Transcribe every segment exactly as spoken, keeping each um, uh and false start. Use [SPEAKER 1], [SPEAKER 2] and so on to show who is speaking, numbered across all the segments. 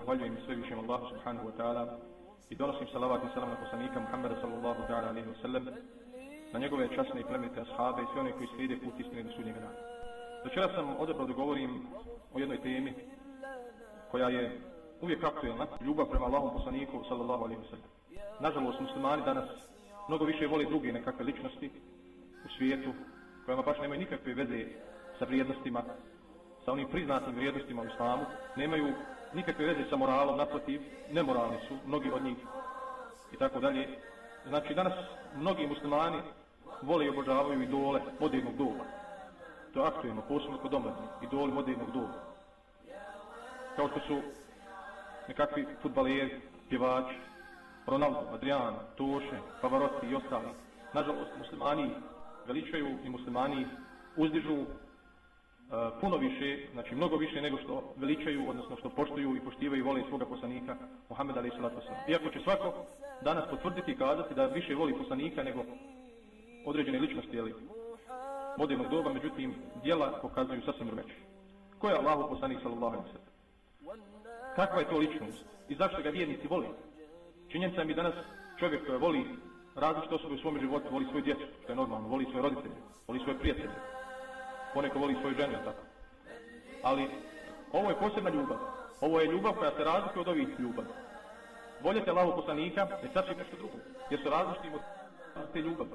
[SPEAKER 1] zahvaljujem sve višem Allahu subhanahu wa ta'ala i donosim salavat i salam na poslanika Muhammeda sallallahu ta'ala alaihi wa sallam, na njegove časne i plemenite ashabe i sve one koji slijede put istine do sudnjega dana. Večeras sam odabrao da govorim o jednoj temi koja je uvijek aktuelna, ljubav prema Allahom poslaniku sallallahu alaihi wa sallam. Nažalost, muslimani danas mnogo više vole druge nekakve ličnosti u svijetu, kojima baš nemaju nikakve veze sa vrijednostima, sa onim priznatim vrijednostima u islamu, nemaju nikakve veze sa moralom, naprotiv, nemoralni su, mnogi od njih i tako dalje. Znači, danas mnogi muslimani vole i obožavaju idole modernog doba. To je aktuelno, posebno kod omladine, idoli modernog doba. Kao što su nekakvi fudbaleri, pjevači, Ronaldo, Adriano, Toše, Pavarotti i ostali. Nažalost, muslimani veličaju i muslimani uzdižu uh, puno više, znači mnogo više nego što veličaju, odnosno što poštuju i poštivaju i vole svoga poslanika Muhammeda alejhi salatu vesselam. Iako će svako danas potvrditi i kazati da više voli poslanika nego određene ličnosti, jeli, modernog doba, međutim djela pokazuju sasvim drugačije. Ko je Allahov poslanik sallallahu alejhi ve sellem? Kakva je to ličnost i zašto ga vjernici vole? Činjenica mi danas čovjek koji voli različite osobe u svom životu, voli svoju djecu, što je normalno, voli svoje roditelje, voli svoje prijatelje, poneko voli svoju ženu, tako. Ali ovo je posebna ljubav. Ovo je ljubav koja se razlikuje od ovih ljubavi. Voljete Allahov poslanika je sasvim nešto drugo, jer su različiti od te ljubavi.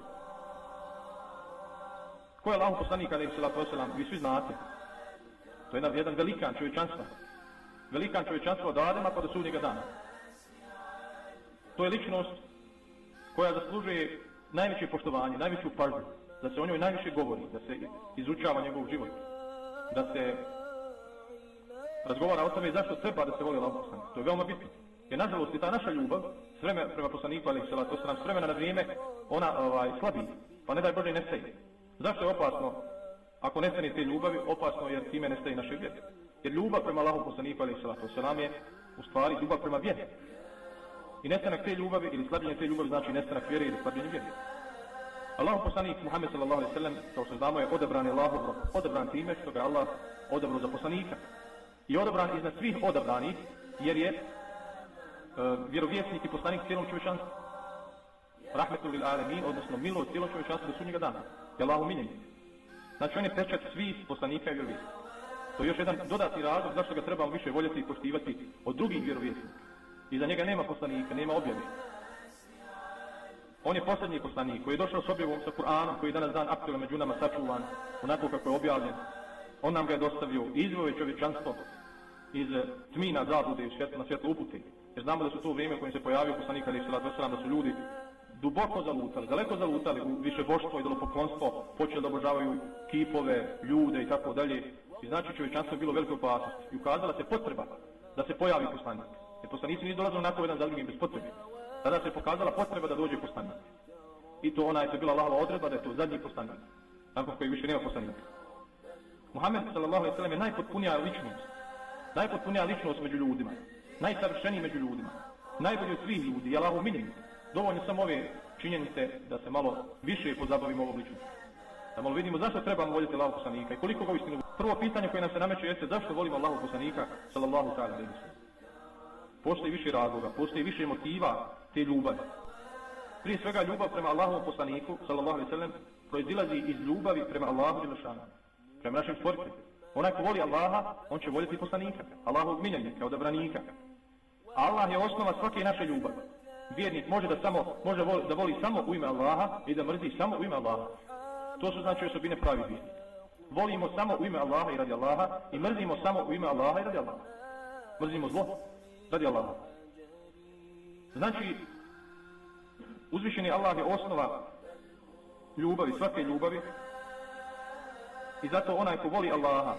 [SPEAKER 1] Ko je Allahov poslanik alejhi salatu vesselam? Vi svi znate. To je jedan, jedan velikan čovječanstva. Velikan čovječanstva od Adema pa do sudnjega dana. To je ličnost koja zaslužuje najveće poštovanje, najveću pažnju, da se o njoj najviše govori, da se izučava njegov život, da se razgovara o tome zašto treba da se voli Allahov poslanik. To je veoma bitno. Jer nažalost i ta naša ljubav s vremena prema poslaniku alejhi salatu vesselam, s vremena na vrijeme ona ovaj, slabi, pa ne daj Bože i nestaje. Zašto je opasno? Ako nestane te ljubavi, opasno jer time nestaje naše vjere. Jer ljubav prema Allahov poslaniku alejhi salatu vesselam je u stvari ljubav prema vjeri. I nestanak te ljubavi ili slabljenje te ljubavi znači nestanak vjere ili slabljenje vjere. Allahov poslanik Muhammed sallallahu alejhi ve sellem, kao što znamo, je odabran Allahov rob, odabran time što ga Allah odabrao za poslanika. I odabran iznad svih odabranih jer je uh, vjerovjesnik i poslanik cijelom čovječanstvu. Rahmetul lil alemin, odnosno milost cijelom čovječanstvu do sudnjega dana. Je Allahov miljenik. Znači on je pečat svih poslanika i vjerovjesnika. To je još jedan dodatni razlog zašto ga trebamo više voljeti i poštivati od drugih vjerovjesnika. I za njega nema poslanika, nema objave. On je posljednji poslanik koji je došao s objavom sa Kur'anom, koji je danas dan aktuelan među nama sačuvan, onako kako je objavljen. On nam ga je dostavio i izveo je čovječanstvo iz tmina zablude na svjetlo upute. Jer znamo da su to vrijeme u kojem se pojavio poslanik alejhi salatu vesselam, da su ljudi duboko zalutali, daleko zalutali u više boštvo i idolopoklonstvo, počeli da obožavaju kipove, ljude i tako dalje. I znači čovječanstvo je bilo velike opasnosti i ukazala se potreba da se pojavi poslanik. Jer poslanici nisu dolazili onako jedan za drugim bez potrebe. Tada se pokazala potreba da dođe poslanik. I to ona je to bila Allahova odredba da je to zadnji poslanik, nakon kojeg više nema poslanika. Muhammed sallallahu alejhi ve sellem je najpotpunija ličnost, najpotpunija ličnost među ljudima, najsavršeniji među ljudima, najbolji od svih ljudi, je Allahov miljenik. Dovoljno samo ove činjenice da se malo više pozabavimo ovom ličnosti. Da malo vidimo zašto trebamo voljeti Allahov poslanika i koliko ga uistinu. Prvo pitanje koje nam se nameće jeste zašto volimo Allahov poslanika sallallahu ta'ala alejhi ve sellem. Postoji više razloga, postoji više motiva te ljubavi. Prije svega ljubav prema Allahovom poslaniku sallallahu alejhi ve sellem proizilazi iz ljubavi prema Allahu dželešanu, prema našem stvoritelju. Onaj ko voli Allaha, on će voljeti poslanika, Allahovog miljenika, odabranika. Allah je osnova svake naše ljubavi. Vjernik može da samo može voli, da voli samo u ime Allaha i da mrzi samo u ime Allaha. To su znači osobine pravi vjernika. Volimo samo u ime Allaha i radi Allaha i mrzimo samo u ime Allaha i radi Allaha. Mrzimo zlo radi Allaha. Znači, uzvišeni Allah je osnova ljubavi, svake ljubavi, i zato onaj ko voli Allaha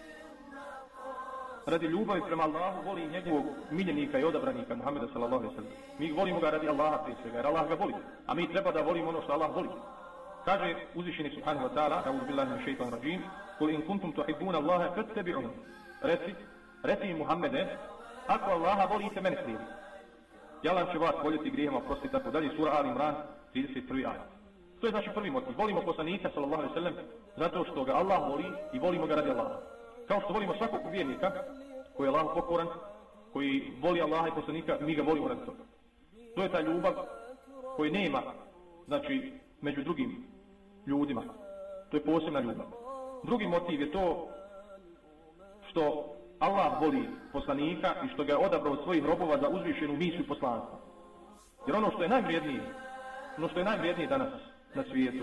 [SPEAKER 1] radi ljubavi prema Allahu voli njegovog miljenika i odabranika Muhammeda sallallahu alejhi ve sellem. Mi volimo ga radi Allaha prije svega, jer Allah ga voli, a mi treba da volimo ono što Allah voli. Kaže uzvišeni subhanahu wa ta'ala, a'udhu billahi minash shaitanir rajim, kul in kuntum tuhibbuna Allaha fattabi'uni. Reci, reci Muhammede, ako Allaha volite, mene slijedite. I Allah će vas voljeti, grijehom oprostiti, tako dalje. Sura Al Imran, trideset prvi ajet. To je znači prvi motiv. Volimo poslanika sallallahu alejhi ve sellem zato što ga Allah voli i volimo ga radi Allaha. Kao što volimo svakog vjernika koji je Allahu pokoran koji voli Allaha i poslanika, mi ga volimo radi toga. To je ta ljubav koji nema, znači, među drugim ljudima. To je posebna ljubav. Drugi motiv je to što Allah voli poslanika i što ga je odabrao od svojih robova za uzvišenu misiju poslanstva. Jer ono što je najvrijednije, ono što je najvrijednije danas na svijetu,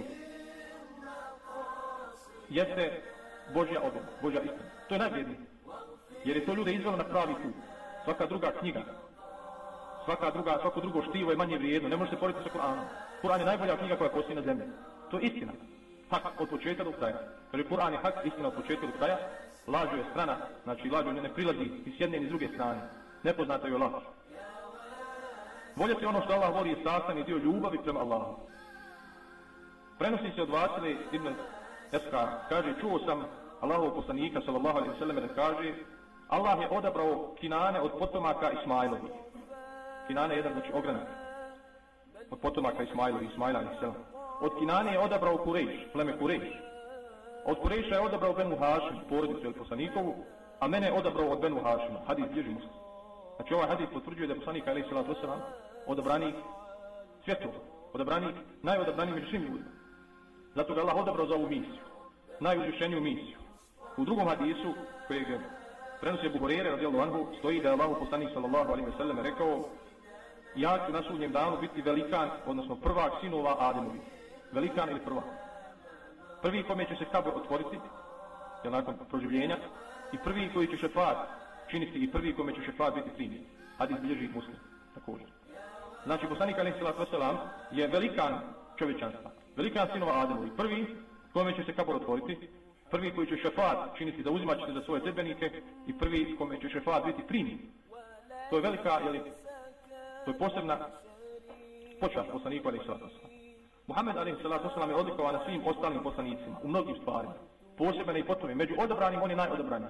[SPEAKER 1] jeste Božja objava, Božja istina. To je najvrijednije. Jer je to ljude izvelo na pravi put. Svaka druga knjiga, svaka druga, svako drugo štivo je manje vrijedno. Ne može se porediti sa Kur'anom. Kur'an je najbolja knjiga koja postoji na zemlji. To je istina. Hak od početka do kraja. Kaže, Kur'an je hak, istina od početka do kraja. Lažu je strana, znači lažu ne, ne prilazi ni s jedne ni s druge strane. Nepoznata je laž. Voljeti ono što Allah voli je sastavni dio ljubavi prema Allahu. Prenosi se od Vasile ibn Eskar, kaže, čuo sam Allahovog poslanika sallallahu alejhi ve sellem da kaže, Allah je odabrao Kinane od potomaka Ismailovi. Kinane je jedan, znači, ogranak od potomaka Ismailovi, Ismaila alejhi selam. Od Kinane je odabrao Kurejš, pleme Kurejš. Od Kurejša je odabrao Benu Hašim, porodicu ili poslanikovu, a mene je odabrao od Benu Hašima. Hadis bliži Muslim. Znači ovaj hadis potvrđuje da je poslanik alejhi selatu vesselam odabranik svjetova, odabranik, najodabranik među svim ljudima. Zato ga Allah odabrao za ovu misiju, najuzvišeniju misiju. U drugom hadisu, kojeg prenosi Abu Hurajra radijallahu anhu, stoji da je Allahov poslanik sallallahu alejhi ve sellem rekao: ja ću na sudnjem danu biti velikan, odnosno prvak sinova Ademovi. Velikan ili prvak. Prvi kome će se kabor otvoriti, je nakon proživljenja, i prvi koji će šefat činiti i prvi kome će šefat biti primjen. Hadis bilježi Muslim, također. Znači, poslanik alejhi selatu vesselam je velikan čovječanstva, velikan sinova Ademovi. Prvi kome će se kabor otvoriti, prvi koji će šefat činiti da uzimat ćete za svoje sledbenike i prvi kome će šefat biti primjen. To je velika, jeli, to je posebna počast poslaniku alejhi selatu vesselam. Muhammed alejhi selatu vesselam je odlikovan na svim ostalim poslanicima u mnogim stvarima. Posebno i potom među odabranim on je najodabraniji.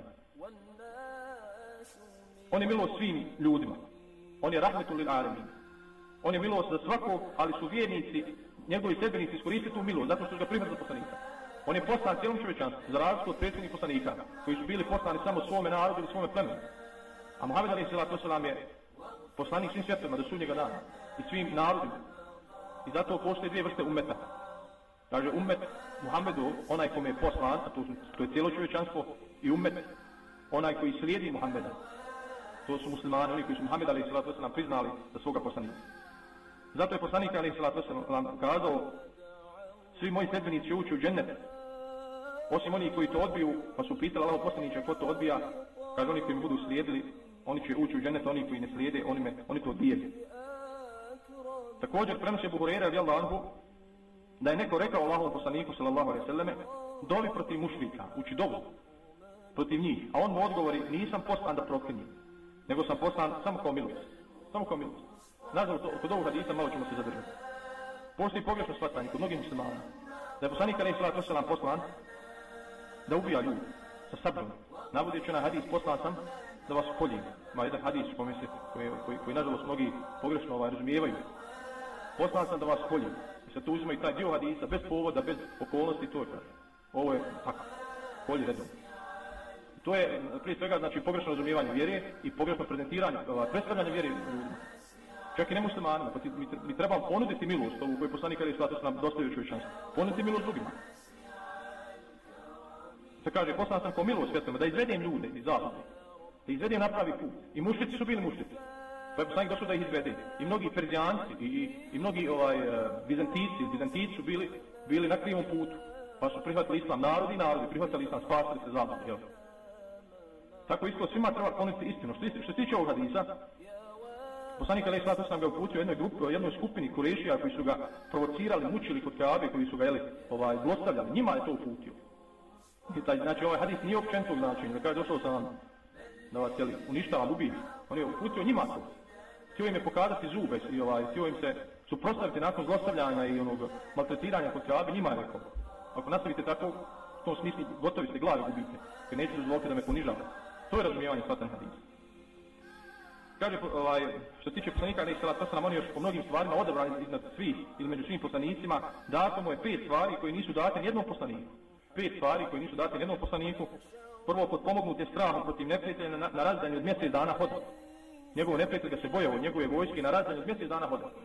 [SPEAKER 1] On je milost svim ljudima. On je rahmetul lil alemin. On je milost za svakog, ali su vjernici, njegovi sledbenici iskoristili tu milost zato što su ga primili za poslanika. On je poslan cijelom čovječanstvu, za razliku od prethodnih poslanika, koji su bili poslani samo svome narodu ili svome plemenu. A Muhammed alejhi selatu vesselam je poslanik svim svjetovima do sudnjega dana i svim narodima. I zato postoje dvije vrste ummeta. Kaže, ummet Muhammedu, onaj kome je poslan, a to, su, to je cijelo čovječanstvo, i ummet onaj koji slijedi Muhammeda. To su muslimani, oni koji su Muhammed alejhi selatu vesselam priznali za svoga poslanika. Zato je poslanik alejhi selatu vesselam kazao: svi moji sledbenici će ući u džennet, osim oni koji to odbiju, pa su pitali Allahov poslaniče ko to odbija. Kaže, oni koji mi budu slijedili, oni će ući u džennet, oni koji ne slijede, oni, me, oni to odbijaju. Također prenosi Abu Hurajra radijallahu anhu da je neko rekao Allahovom poslaniku sallallahu alejhi ve selleme: dovi protiv mušrika, uči dovu protiv njih, a on mu odgovori: nisam poslan da proklinjem, nego sam poslan samo kao milost. Samo kao milost. Nažalost, kod ovog hadisa malo ćemo se zadržati. Postoji pogrešno shvatanje kod mnogih muslimana da je poslanik alejhi selatu vesselam poslan da ubija ljudi sa sabrom. Navodeći na hadis: poslan sam da vas koljem. Ima jedan hadis koji, se, koji, koji, koji nažalost mnogi pogrešno ovaj, razumijevaju. Poslan sam da vas koljem. I sad tu uzima i taj dio hadisa bez povoda, bez okolnosti, to je kaže. Ovo je tako. Kolji redom. To je prije svega znači pogrešno razumijevanje vjere i pogrešno prezentiranje, predstavljanje vjere ljudima. Čak i nemuslimanima, pa mi, mi trebamo ponuditi milost ovu koju poslanik alejhi selatu vesselam dostavio čovječanstvu. Ponuditi milost drugima. Se kaže, poslan sam kao milost svjetovima, da izvedem ljude iz zablude, da izvedem na pravi put. I mušrici su bili mušrici. Pa je poslanik došao da ih izvede. I mnogi Perzijanci i, i, i mnogi ovaj, uh, Bizantici, Bizantici su bili, bili na krivom putu. Pa su prihvatili islam, narodi i narodi, prihvatili islam, spasili se zablude. Jel? Tako isto svima treba ponuditi istinu. Što, što se tiče ovog hadisa, poslanik alejhi selatu vesselam ga uputio jednoj grupi, jednoj skupini Kurešija koji su ga provocirali, mučili kod Kabe, koji su ga jeli, ovaj, zlostavljali. Njima je to uputio. I taj, znači ovaj hadis nije općenitog značenja. Da kaže, došao sam vam da vas jeli, uništavam, ubijem. On je uputio njima to. Htio im je pokazati zube i ovaj, htio im se suprotstaviti nakon zlostavljanja i onog maltretiranja kod Kabe. Njima je rekao: ako nastavite tako, u tom smislu gotovi ste, glave gubite, jer nećete dozvoliti da me ponižavate. To je razumijevanje shvatanja hadisa. Kaže, ovaj, što se tiče poslanika alejhi selatu vesselam, on je još po mnogim stvarima odabran iznad svih ili među svim poslanicima. Dato mu je pet stvari koji nisu date nijednom poslaniku. Pet stvari koji nisu date nijednom poslaniku. Prvo, potpomognut je strahom protiv neprijatelja na, na razdanju od mjesec dana hoda. njegov neprijatelj ga se bojao od njegove vojske na razdalju od mjesec dana hoda.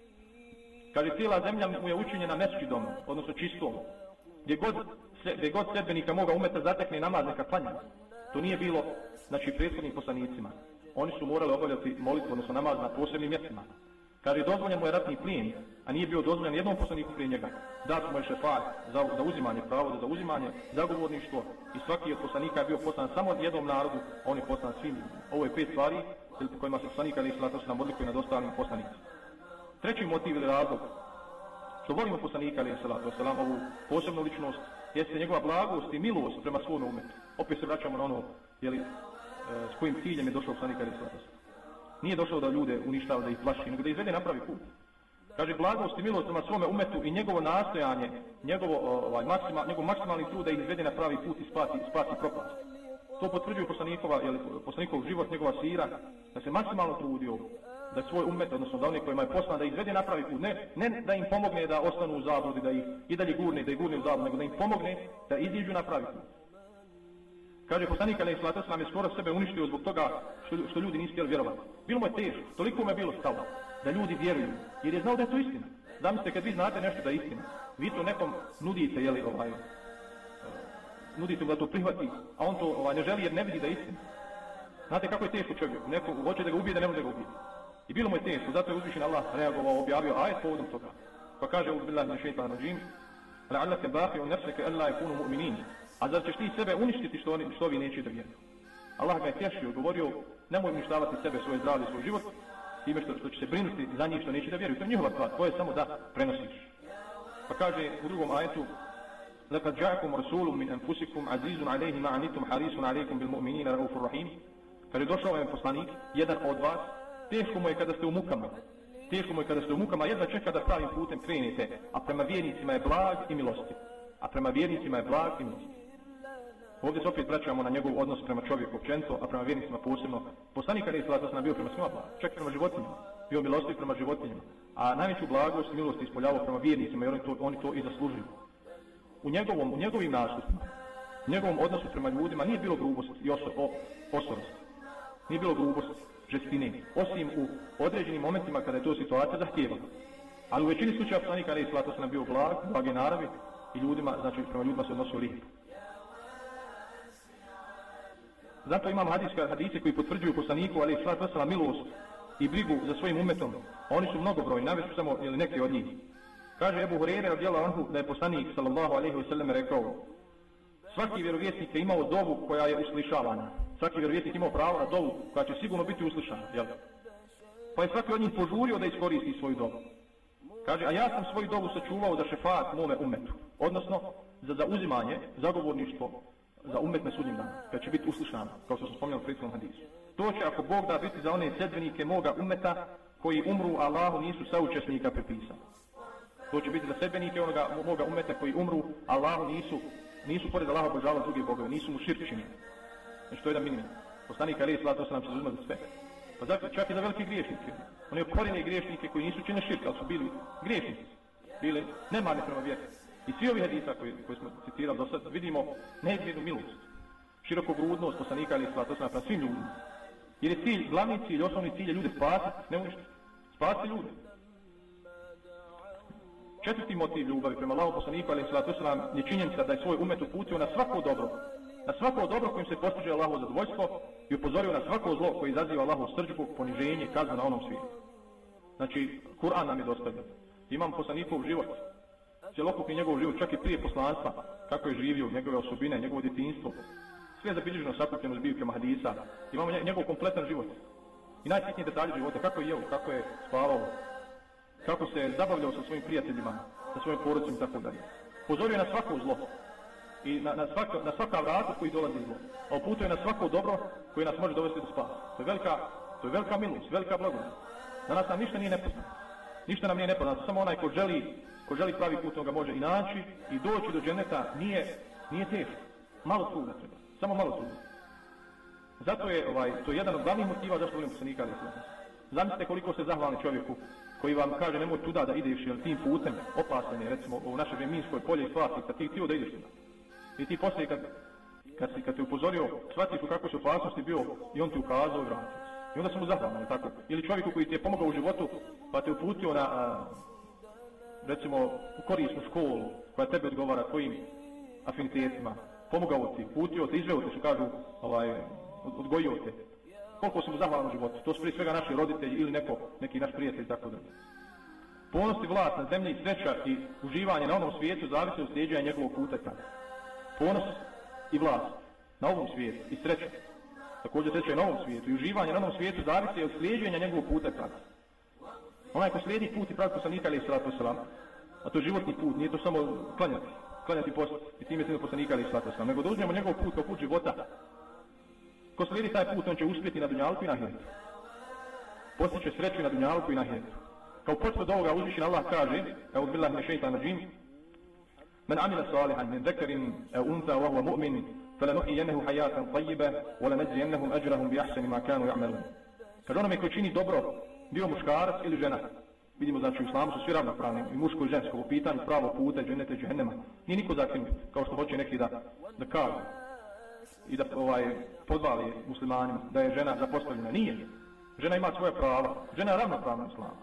[SPEAKER 1] Kaže, cijela zemlja mu je učinjena mesčidom, odnosno čistom. Gdje god, se, gdje god sedbenika moga umeta zatekne namaz neka klanja. To nije bilo, znači, prethodnim poslanicima. Oni su morali obavljati molitvu, odnosno namaz na posebnim mjestima. Kaže, dozvoljen mu je ratni plijen, a nije bio dozvoljen jednom poslaniku prije njega. Dat mu je šefat za, za uzimanje pravo, za uzimanje, zagovorništvo i svaki od poslanika je bio poslan samo jednom narodu, a on je poslan svim. Ovo je pet stvari po kojima se poslanika ali salatu wasalam odlikuje nad ostalim poslanicima. Treći motiv ili razlog što volimo poslanika ali salatu wasalam, ovu posebnu ličnost, jeste njegova blagost i milost prema svome umetu. Opet se vraćamo na ono, jeli, s kojim ciljem je došao poslanik ali salatu wasalam. Nije došao da ljude uništava, da ih plaši, nego da izvede na pravi put. Kaže, blagost i milost prema svome umetu i njegovo nastojanje, njegovo, ovaj, maksima, njegov maksimalni trud da ih izvede na pravi put i spasi, spasi propast. To potvrđuju poslanikova, jeli, poslanikov život, njegova sira, da se maksimalno trudio da svoj umet, odnosno da oni kojima je poslan, da izvede na pravi put. Ne, ne da im pomogne da ostanu u zabludi, da ih i dalje gurne, da ih gurne u zabludi, nego da im pomogne da iziđu na pravi put. Kaže, poslanik alejhi salatu vesselam je skoro sebe uništio zbog toga što, što ljudi nisu htjeli vjerovati. Bilo mu je teško, toliko mu je bilo stalo da ljudi vjeruju, jer je znao da je to istina. Zamislite, kad vi znate nešto da je istina, vi to nekom nudite, jeli, ovaj, uh, nudite mu da to prihvati, a on to ovaj, ne želi jer ne vidi da je istina. Znate kako je teško čovjeku, neko hoće da ga ubije, da ne može da ga ubije. I bilo mu je teško, zato je uzvišen Allah reagovao, objavio ajet povodom toga. Pa kaže, uzu billahi min šejtanir racim, la'allaka baqi'un nafsaka alla yakunu mu'minin. A zar ćeš ti sebe uništiti što, oni, što vi neće da vjeruju? Allah ga je tješio, govorio, nemoj uništavati sebe, svoje zdravlje, svoj život, time što, što će se brinuti za njih što neće da vjeruju. To je njihova stvar, to je samo da prenosiš. Pa kaže u drugom ajetu, لَقَدْ جَاءَكُمْ رَسُولٌ مِنْ أَنْفُسِكُمْ عَزِيزٌ عَلَيْهِ مَا عَنِتُمْ حَرِيصٌ عَلَيْكُمْ بِالْمُؤْمِنِينَ رَءُوفٌ رَحِيمٌ. Kada je došao vam poslanik, jedan od vas, teško mu je kada ste u mukama. Teško mu je kada ste u mukama, jedva čeka da pravim putem krenete, a prema vjernicima je blag i milosti. A prema vjernicima je blag i milosti. Ovdje se opet vraćamo na njegov odnos prema čovjeku općenito, a prema vjernicima posebno. Poslanik alejhi salatu vesselam bio prema svima blag, čak prema životinjama, bio milostiv prema životinjama, a najveću blagost i milost ispoljavao prema vjernicima, jer oni to, oni to i zaslužuju. U njegovom, u njegovim nastupima, u njegovom odnosu prema ljudima nije bilo grubosti i oso, o, osorosti. Nije bilo grubosti, žestine, osim u određenim momentima kada je to situacija zahtijevala. Ali u većini slučaja poslanik alejhi salatu vesselam bio blag, blage naravi i ljudima, znači prema ljudima se odnosio lijepo. Zato imamo hadijske hadise koji potvrđuju poslaniku alejhi salatu vesselam milost i brigu za svojim umetom. Oni su mnogobrojni, navešću samo ili neke od njih. Kaže Ebu Hurajra radijallahu anhu da je poslanik sallallahu alejhi ve sellem rekao: svaki vjerovjesnik je imao dovu koja je uslišavana. Svaki vjerovjesnik imao pravo na dovu koja će sigurno biti uslišana, jel? Pa je svaki od njih požurio da iskoristi svoju dovu. Kaže, a ja sam svoju dovu sačuvao za šefaat mome umetu, odnosno za zauzimanje, zagovorništvo za umet na sudnjem danu, kad će biti uslišano, kao što smo spominjali u prethodnom hadisu. To će, ako Bog da, biti za one sedbenike moga umeta koji umru, a Allahu nisu saučesnika prepisali. To će biti za sedbenike onoga moga umeta koji umru, a Allahu nisu, nisu pored Allaha obožavali druge bogove, nisu mu širk činili. Znači to je jedan minimum. Poslanik alejhi salatu vesselam se zauzima za sve. Pa zato, čak i za velike griješnike. Oni okorjene griješnike koji nisu činili širk, ali su bili griješnici. Bili nemarni prema vjeri. I svi ovi hadisa koji, koji smo citirali do sada vidimo neizmjernu milost, širokogrudnost poslanika alejhi salatu vesselam prema svim ljudima. Jer je cilj, glavni cilj, osnovni cilj je ljude spasiti, ne uništiti. Spasiti ljude. Četvrti motiv ljubavi prema Allahu poslaniku alejhi salatu vesselam je činjenica da je svoj umet uputio na svako dobro. Na svako dobro kojim se postiže Allahovo zadovoljstvo i upozorio na svako zlo koje izaziva Allahovu srdžbu, poniženje, kaznu na onom svijetu. Znači, Kur'an nam je dostavljen. Imam poslanikov život. Cjelokupni njegov život, čak i prije poslanstva, kako je živio, njegove osobine, njegovo djetinjstvo, sve je zabilježeno sakupljeno zbivkama hadisa. Imamo njegov kompletan život. I najsitnije detalje života, kako je jeo, kako je spavao, kako se zabavljao sa svojim prijateljima, sa svojim porodicom i tako dalje. Pozorio je na svako zlo i na, na, svaka, na svaka vrata koji dolazi zlo. A uputuje na svako dobro koje nas može dovesti do spasa. To je velika, to je velika milost, velika blagodat. Danas nam ništa nije nepoznato. Ništa nam nije nepoznato, samo onaj ko želi, ko želi pravi put, on ga može i naći i doći do dženeta nije, nije teško. Malo truda treba, samo malo truda. Zato je ovaj, to je jedan od glavnih motiva zašto volim poslanika alejhi salatu vesselam. Zamislite koliko ste zahvalni čovjeku koji vam kaže nemoj tuda da ideš, jer tim putem opasan je, recimo u našoj minskoj polje i Slavstica, ti htio da ideš tuda. I ti poslije kad, kad, si, kad te upozorio, shvatiš u kakvoj su opasnosti bio i on ti ukazao i vratio. I onda sam mu zahvalan, tako? Ili čovjeku koji ti je pomogao u životu, pa te uputio na, a, recimo, u korisnu školu, koja tebe odgovara tvojim afinitetima, pomogao ti, putio te, izveo te, što kažu, ovaj, odgojio te. Koliko sam mu zahvalan u životu? To su prije svega naši roditelji ili neko, neki naš prijatelj, tako da. Ponos i vlast na zemlji i sreća i uživanje na onom svijetu zavise od slijeđenja njegovog puta. Ponos i vlast na ovom svijetu i sreća, također sreća i na ovom svijetu i uživanje na onom svijetu zavise od slijeđenja njegovog puta. Onaj ko slijedi put i pravi poslanika alejhi salatu vesselam, a to je životni put, nije to samo klanjati, klanjati post i time slijedi poslanika alejhi salatu vesselam, nego da uzmemo njegov put kao put života. Ko slijedi taj put, on će uspjeti na dunjalku i na ahiretu. Postiće sreću na dunjalku i na ahiretu. Kao potvrd ovoga uzvišen Allah kaže, evo billahi minash shaitanir rajim, men amila salihan min zakarin aw untha wa huwa mu'min falanuhyiyannahu hayatan tayyibah wa lanajziyannahum ajrahum bi ahsani ma kanu ya'malun. Kaže onome koji čini dobro, bio muškarac ili žena. Vidimo znači u islamu su svi ravnopravni, i muško i žensko, u pitanju pravo puta, dženeta i džehennema. Nije niko zakinut, kao što hoće neki da, da kažu i da ovaj, podvali muslimanima da je žena zapostavljena. Nije. Žena ima svoje prava. Žena je ravnopravna u islamu.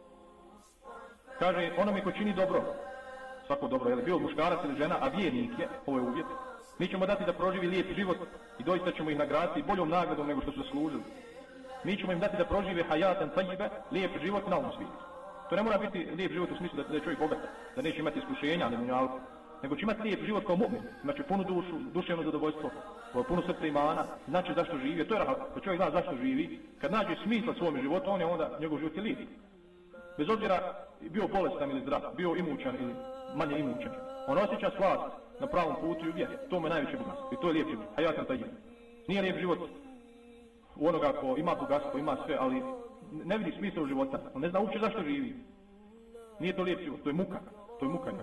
[SPEAKER 1] Kaže onome ko čini dobro, svako dobro, je li bio muškarac ili žena, a vjernik je, ovo je uvjet, mi ćemo dati da proživi lijep život i doista ćemo ih nagraditi boljom nagradom nego što su zaslužili. Mi ćemo im dati da prožive hayatan tayyiba, lijep život na ovom svijetu. To ne mora biti lijep život u smislu da je čovjek bogat, da neće imati iskušenja, ne munjalku, nego će imati lijep život kao mu'min, znači punu dušu, duševno zadovoljstvo, puno srce imana, znači zašto živi, to je rahat, kad čovjek zna zašto živi, kad nađe smisla svome životu, on je onda, njegov život je lijep. Bez obzira bio bolestan ili zdrav, bio imućan ili manje imućan, on osjeća slast na pravom putu i uvijek, to mu je najveće bogatstvo i to je lijep život, hayatan tayyiba. Nije lijep život u onoga ko ima bogatstvo, ima sve, ali ne vidi smisla u života, on ne zna uopće zašto živi. Nije to lijep život, to je muka, to je muka.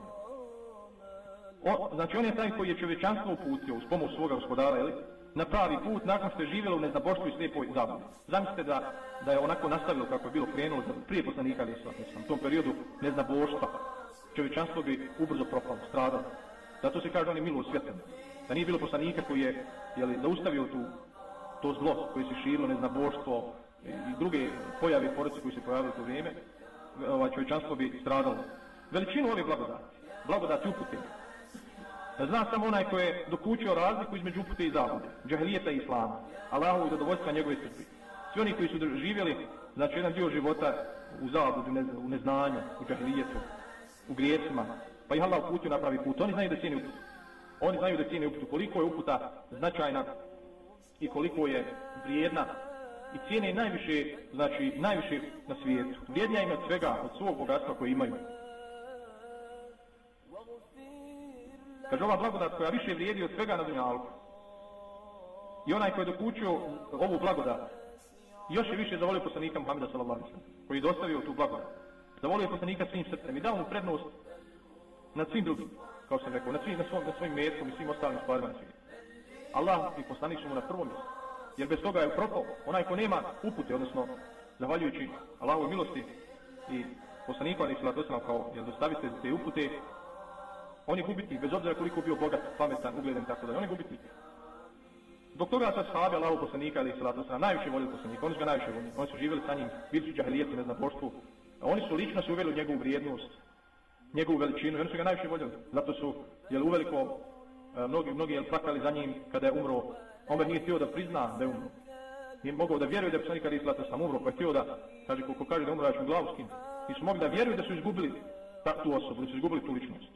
[SPEAKER 1] O, znači on je taj koji je čovječanstvo uputio uz pomoć svoga gospodara, jeli, na pravi put nakon što je živjelo u neznaboštvu i slijepoj zabudi. Zamislite da, da je onako nastavilo kako je bilo krenulo prije poslanika alejhi salatu vesselam, u tom periodu neznaboštva. Čovječanstvo bi ubrzo propalo, stradalo. Zato se kaže on je milo svjetan. Da nije bilo poslanika koji je jeli, zaustavio tu, to zlo koje se širilo, neznaboštvo i, i druge pojave i porodice koji se pojavili u to vrijeme, ovaj, čovječanstvo bi stradalo. Veličinu ove blagodati, blagodati upute, zna samo onaj koji je dokučio razliku između upute i zablude, džahilijeta i islama, Allahovu zadovoljstva njegove srpi. Svi oni koji su živjeli, znači jedan dio života u zabludi, u neznanju, u džahilijetu, u grijesima, pa ih Allah uputio na pravi put, oni znaju da cijeni uputu. Oni znaju da cijeni uputu, koliko je uputa značajna i koliko je vrijedna i cijene najviše, znači najviše na svijetu. Vrijednija im od svega, od svog bogatstva koje imaju. Kaže ova blagodat koja više vrijedi od svega na dunjalku. I onaj koji je dokučio ovu blagodat, još je više zavolio poslanika Muhameda sallallahu alejhi ve sellem, koji je dostavio tu blagodat. Zavolio poslanika svim srcem i dao mu prednost nad svim drugim, kao sam rekao, nad svim, na, svom, na svojim metkom i svim ostalim stvarima na svijetu. Allah i poslanik su mu na prvom mjestu, jer bez toga je propao. Onaj ko nema upute, odnosno zahvaljujući Allahovoj milosti i poslaniku alejhi salatu vesselam kao jer dostavite te upute, on je gubitnik, bez obzira koliko bio bogat, pametan, ugledan i tako dalje, on je gubitnik. Zbog toga su ashabi Allahovog poslanika alejhi salatu vesselam najviše volili poslanika, oni su ga najviše volili, oni su živjeli sa njim, bili su džahilijet, neznaboštvu, oni su lično se uveli u njegovu vrijednost, njegovu veličinu i oni su ga najviše voljeli. Zato su jel, uveliko mnogi, mnogi jel, plakali za njim kada je umro. Omer nije htio da prizna da je umro. Nije mogao da vjeruje da je poslanik alejhi salatu vesselam umro, pa je htio da, kaže, ko kaže da umro, ja ću glavu skinu. Nisu mogli da vjeruju da su izgubili ta, tu osobu, da su izgubili tu ličnost.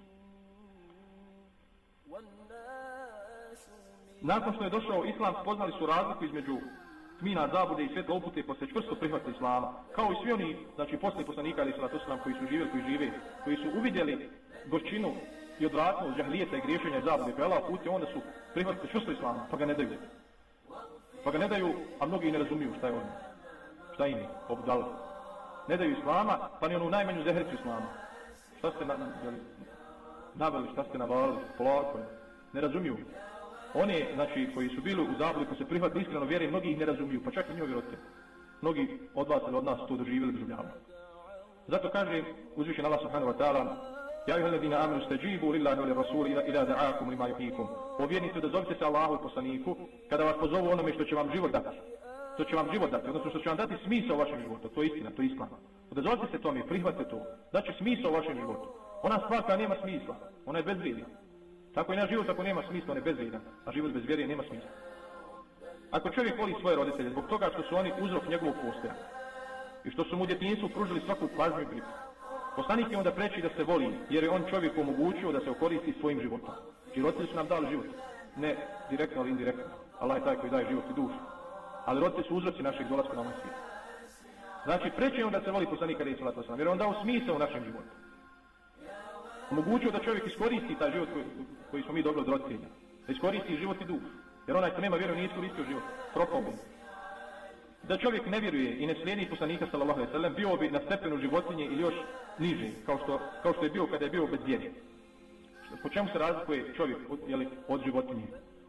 [SPEAKER 1] Nakon što je došao islam, spoznali su razliku između tmina zabude i svjetla upute, pa se čvrsto prihvatili islama. Kao i svi oni, znači posle poslanika alejhi salatu vesselam koji su živjeli, koji žive, koji su uvidjeli gorčinu i odvratnost džahlijeta i griješenja i zabude, koje Allah uputio, onda su prihvatili čvrsto islama, pa ga ne daju. Pa ga ne daju, a mnogi ne razumiju šta je ono. Šta im je, obdala. Ne daju islama, pa ni onu najmanju zehricu islama. Šta ste na, naveli, šta ste navalili, polako, ne razumiju. Oni, znači, koji su bili u zabludi, koji se prihvatili iskreno vjere, mnogi ih ne razumiju, pa čak i njihovi roditelji. Mnogi od vas ili od nas to doživjeli doživljavno. Zato kaže uzvišen Allah subhanahu wa ta'ala: Ja ayyuhalladhina amanu stajibu lillahi wa lirrasuli idha da'akum lima yuhyikum. O vjernici, odazovite se Allahu i poslaniku kada vas pozovu onome što će vam život dati. što će vam život dati, odnosno što će vam dati smisao u vašem životu, to je istina, to je islam. Odazovite se tome, prihvatite to, da će smisao u vašem životu. Ona stvar koja nema smisla, ona je bezvrijedna. Tako i naš život ako nema smisla, on je bezvrijedan, a život bez vjere nema smisla. Ako čovjek voli svoje roditelje zbog toga što su oni uzrok njegovog postojanja i što su mu u djetinjstvu pružili svaku pažnju i brigu, poslanik je onda preći da se voli, jer je on čovjeku omogućio da se okoristi svojim životom. I roditelji su nam dali život, ne direktno ali indirektno. Allah je taj koji daje život i dušu. Ali roditelji su uzroci našeg dolaska na ovaj svijet. Znači, preći je onda da se voli poslanika alejhi selatu vesselam, jer je on dao smisao u našem životu. Omogućio da čovjek iskoristi taj život koji, koji smo mi dobili od roditelja. Da iskoristi život i duh. Jer onaj ko nema vjeru nije iskoristio život. Propao bi. Da čovjek ne vjeruje i ne slijedi poslanika sallallahu alejhi ve sellem, bio bi na stepenu životinje ili još niže, kao što, kao što je bio kada je bio bez vjere. Po čemu se razlikuje čovjek od, jeli, od životinje?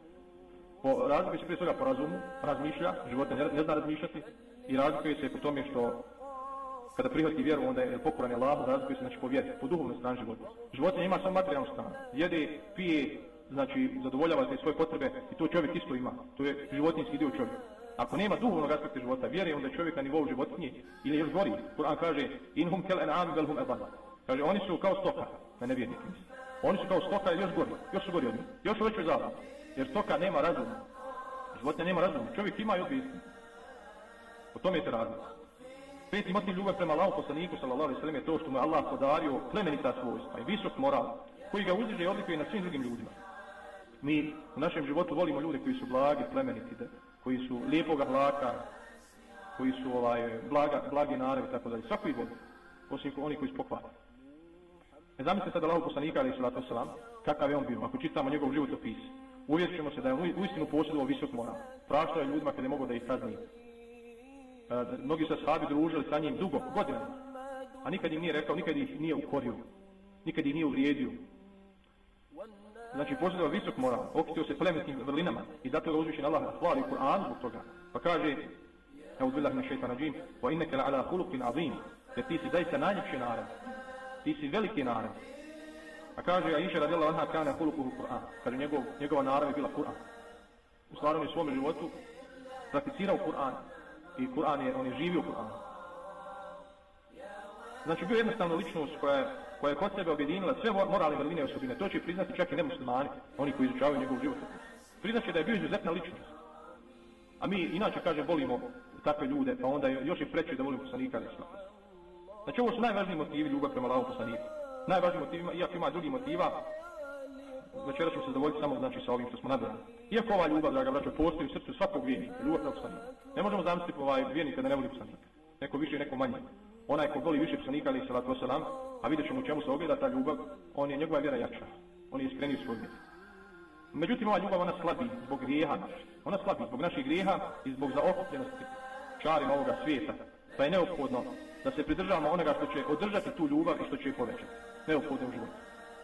[SPEAKER 1] Po razlikuje se prije svega po razumu, razmišlja, životinja ne, ne zna razmišljati, i razlikuje se po tome što kada prihvati vjeru, onda je pokoran Allahu, razlikuje se znači po vjeri, po duhovnoj strani života. Životinja ima samo materijalnu stranu. Jede, pije, znači zadovoljava te svoje potrebe i to čovjek isto ima. To je životinjski dio čovjeka. Ako nema duhovnog aspekta života, vjere, onda je čovjek na nivou životinje ili još gori. Kur'an kaže inhum kel en'am bel hum adall. Kaže oni su kao stoka, na nevjernike. Oni su kao stoka ili još gori, još su gori od njih, još u većoj zabludi. Jer stoka nema razuma. Životinja nema razuma. Čovjek ima i odbijesti. O tome se razlika. Peti motiv ljubav prema Allahu poslaniku sallallahu alejhi ve sellem je to što mu je Allah podario plemenita svojstva i visok moral koji ga uzdiže i odlikuje na svim drugim ljudima. Mi u našem životu volimo ljude koji su blagi, plemeniti, koji su lijepog ahlaka, koji su ovaj, blaga, blagi naravi i tako dalje. Svako ih voli, osim oni koji su pokvarni. Ne zamislite sada Allahu poslanika alejhi selatu vesselam, kakav je on bio. Ako čitamo njegov životopis, uvjerit ćemo se da je on uistinu posjedovao visok moral. Praštao je ljudima kada je mogao da ih kazni. Uh, mnogi su sahabi družili sa njim dugo, godinama, a nikad im nije rekao, nikad ih nije ukorio, nikad ih nije uvrijedio. Znači, posjedovao visok moral, okitio se plemenskim vrlinama i zato ga uzvišen Allah hvali u Kur'anu zbog toga. Pa kaže, evo billahi minash shaitanir rajim, wa innaka la'ala khuluqin azim, jer ti si zaista najljepši narod, ti si veliki narod. A kaže, Aisha radijallahu anha kana khuluquhu Kur'an, kaže njegov, njegova narav je bila Kur'an. U stvarnom je svome životu prakticirao Kur'an. I Kur'an je, on je živio Kur'an. Znači bio jednostavno ličnost koja je, koja je kod sebe objedinila sve moralne vrline i osobine. To će priznati čak i nemuslimani, oni koji izučavaju njegov život. Priznaće da je bio izuzetna ličnost. A mi inače, kaže, volimo takve ljude, pa onda je još i preće da volimo poslanika alejhi selatu vesselam. Znači ovo su najvažniji motivi ljubav prema Allahu poslaniku. Najvažniji motivi, iako ima drugi motiva, večera ćemo se zadovoljiti samo znači sa ovim što smo nabrali. Iako ova ljubav, draga braćo, postoji u srcu svakog vjernika, ljubav prema poslaniku. Ne možemo zamisliti ovaj vjernika da ne voli poslanika. Neko više i neko manje. Onaj ko voli više poslanika alejhi selatu vesselam, a vidjet ćemo u čemu se ogleda ta ljubav, on je njegova vjera jača. On je iskreniji svoj vjer. Međutim, ova ljubav ona slabi zbog grijeha. Ona slabi zbog naših grijeha i zbog zaokupljenosti čarima ovoga svijeta. Pa je neophodno da se pridržavamo onoga što će održati tu ljubav i što će je povećati. Neophodno u životu.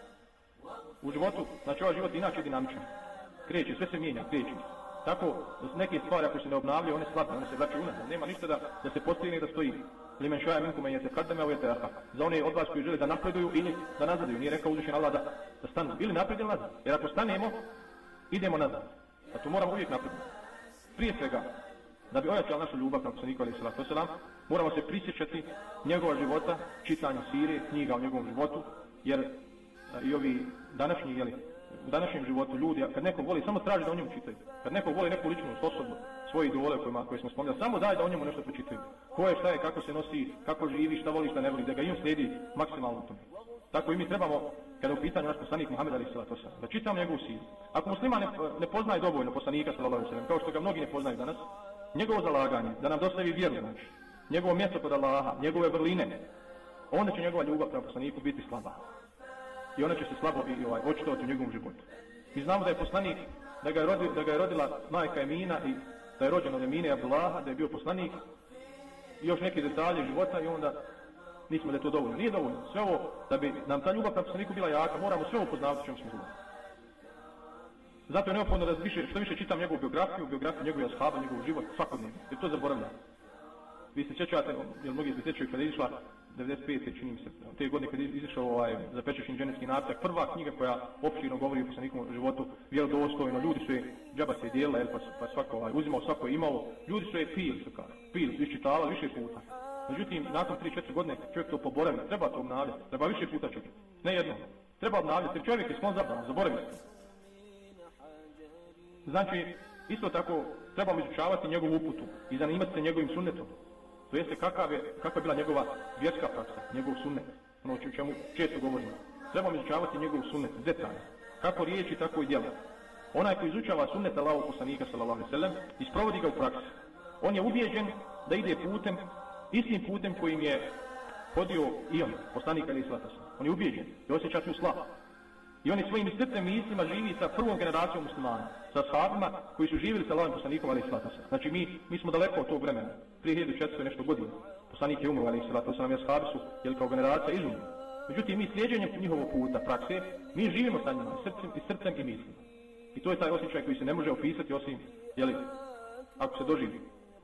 [SPEAKER 1] U životu, znači ovaj život inače dinamičan. Kreće, sve se mijenja, kreće. Tako, da neke stvari ako se ne obnavljaju, one slabe, one se vraćaju unazad. Nema ništa da, da se postigne da stoji. Limen šaja minkum en yataqaddama aw yata'akhkhar. Za one od vas koji žele da napreduju ili da nazaduju. Nije rekao uzvišen Allah da, da stanu. Ili napred ili nazad. Jer ako stanemo, idemo nazad. A to moramo uvijek napred. Prije svega, da bi ojačali našu ljubav prema poslaniku alejhi selatu vesselam, moramo se prisjećati njegova života, čitanja sire, knjiga o njegovom životu, jer i ovi današnji, jeli, u današnjem životu ljudi, kad neko voli, samo traži da o njemu čitaju. Kad neko voli neku ličnost, osobno, svoje idole kojima, koje smo spomenuli, samo daj da o njemu nešto pročitaju. Ko je, šta je, kako se nosi, kako živi, šta voli, šta ne voli, da ga im slijedi maksimalno u tome. Tako i mi trebamo, kada je u pitanju naš poslanik Muhammed alejhi selatu vesselam, da čitamo njegovu siru. Ako musliman ne, ne poznaje dovoljno poslanika sallallahu alejhi ve sellem, kao što ga mnogi ne poznaju danas, njegovo zalaganje, da nam dostavi vjeru, znači, njegovo mjesto kod Allaha, njegove vrline, onda će njegova ljubav prema poslaniku biti slaba. I ona će se slabo i ovaj, očitovati u njegovom životu. Mi znamo da je poslanik, da ga je, rodi, da ga je rodila majka Emina i da je rođen od Emine i Abdullaha, da je bio poslanik i još neki detalje života i onda nismo da je to dovoljno. Nije dovoljno. Sve ovo, da bi nam ta ljubav prema poslaniku bila jaka, moramo sve ovo poznavati čemu smo ljubav. Zato je neophodno da više, što više čitam njegovu biografiju, biografiju njegove ashaba, njegov život svakodnevno, jer to zaboravljam. Vi se sjećate, jer mnogi se sjećaju kada je išla devedeset pete čini mi se, te godine kad je izašao ovaj Zapečešin dženevski napitak, prva knjiga koja opširno govori o poslanikovom životu, vjerodostojno, ljudi su je džaba se dijelila, jel, pa, pa svako ovaj, uzimao, svako je imao, ljudi su je pili, što kaže, pili, iščitavali više puta. Međutim, nakon tri četiri godine čovjek to poboravi, treba to obnavljati, treba više puta čitati, ne jedno, treba obnavljati, jer čovjek je sklon zapravo, zaboravi se. Znači, isto tako, trebamo izučavati njegovu uputu i zanimati se njegovim sunnetom. To jeste kakav je, kakva je bila njegova vjerska praksa, njegov sunnet, ono o čemu često govorimo. Trebamo izučavati njegov sunnet, detalje, kako riječi, tako i djela. Onaj koji izučava sunnet Allahovog poslanika sallallahu alejhi ve sellem i sprovodi ga u praksi, on je ubijeđen da ide putem, istim putem kojim je hodio i on, poslanik alejhi salatu vesselam. On je ubijeđen i osjeća tu slavu. I on je svojim srcem i mislima živi sa prvom generacijom muslimana, sa sahabima koji su živjeli sa Allahovim poslanikom alejhi salatu vesselam. Znači mi, mi smo daleko od tog vremena, prije hiljadu četiristo nešto godina. Poslanik je umro alejhi salatu vesselam, i sahabi su, jel, kao generacija izumrli. Međutim, mi slijeđenjem njihovog puta, prakse, mi živimo sa njima, srcem i srcem i mislima. I to je taj osjećaj koji se ne može opisati osim, jeli, ako se doživi.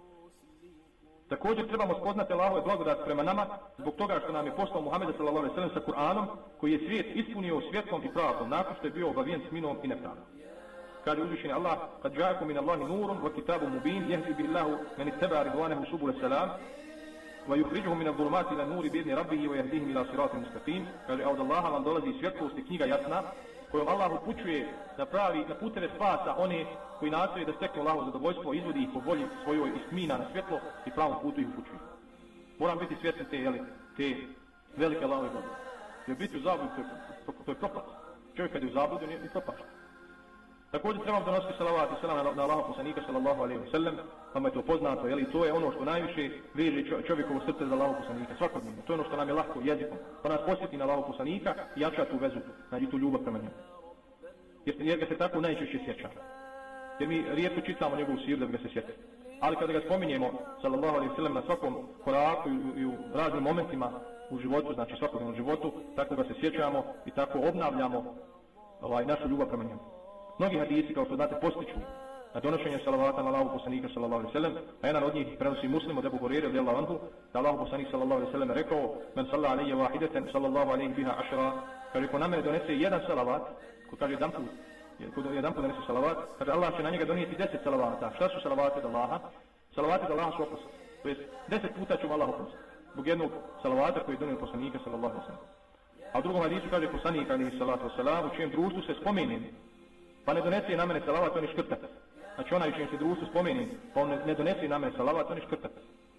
[SPEAKER 1] Također trebamo spoznati Allahove blagodat prema nama zbog toga što nam je poslao Muhammed sallallahu alejhi ve sellem sa Kur'anom koji je svijet ispunio svjetlom i pravdom nakon što je bio obavijen sminom i nepravdom. Kaže uzvišeni Allah: "Kad ja'akum min Allahi nurun wa kitabun mubin yahdi bihi Allahu man ittaba'a ridwanahu subul salam wa yukhrijuhum min adh-dhulumati ila an-nuri bi'izni rabbih wa yahdihim ila siratin mustaqim." Kaže, od Allaha vam dolazi svjetlost i knjiga jasna kojom Allah upućuje na pravi, na puteve spasa one koji nastoje da steknu Allahovo zadovoljstvo, izvodi ih po volji svojoj i smina na svjetlo i pravom putu ih upućuje. Moram biti svjesni te, jeli, te velike Allahove blagodati. Jer biti u zabludi, to je, to je propast. Čovjek kad je u zabludi, on je propast. Također trebamo donositi salavat i salam na, na Allahov poslanika sallallahu alejhi ve sellem, vama je to poznato, jeli, to je ono što najviše veže čovjekovo srce za Allahov poslanika, svakodnevno. To je ono što nam je lahko jezikom, pa nas posjeti na Allahov poslanika i jača tu vezu, znači tu ljubav prema njemu. Jer, jer ga se tako najčešće sjeća. Jer mi rijetko čitamo njegovu siru da bi ga se sjetili. Ali kada ga spominjemo sallallahu alejhi ve sellem na svakom koraku i, i u raznim momentima u životu, znači svakodnevnom životu, tako ga se sjećamo i tako obnavljamo ovaj, našu ljubav prema njemu. Mnogi hadisi, kao što znate, postiču na donošenje salavata na Allahov poslanika sallallahu alejhi ve sellem, a jedan od njih prenosi Muslim od Ebu Hurajre radijallahu anhu, da Allahov poslanik sallallahu alejhi ve sellem rekao: "Men salla alejhi wahidatan sallallahu alejhi biha ashra." Kaže, ko na mene donese jedan salavat, ko kaže jedan put, ko jedan put donese salavat, kaže Allah će na njega donijeti deset salavata. Šta su salavati od Allaha? Salavati od Allaha su oprost. To jest deset puta ću Allah oprostiti zbog jednog salavata koji je donio poslanika sallallahu alejhi ve sellem. A u drugom hadisu kaže poslanik alejhi salatu vesselam, u čijem društvu se spomenem, pa ne donese na mene salavat, on je škrtat. Znači onaj u čijem se društvu spomenem, pa on ne donese na mene salavat, on je škrtat.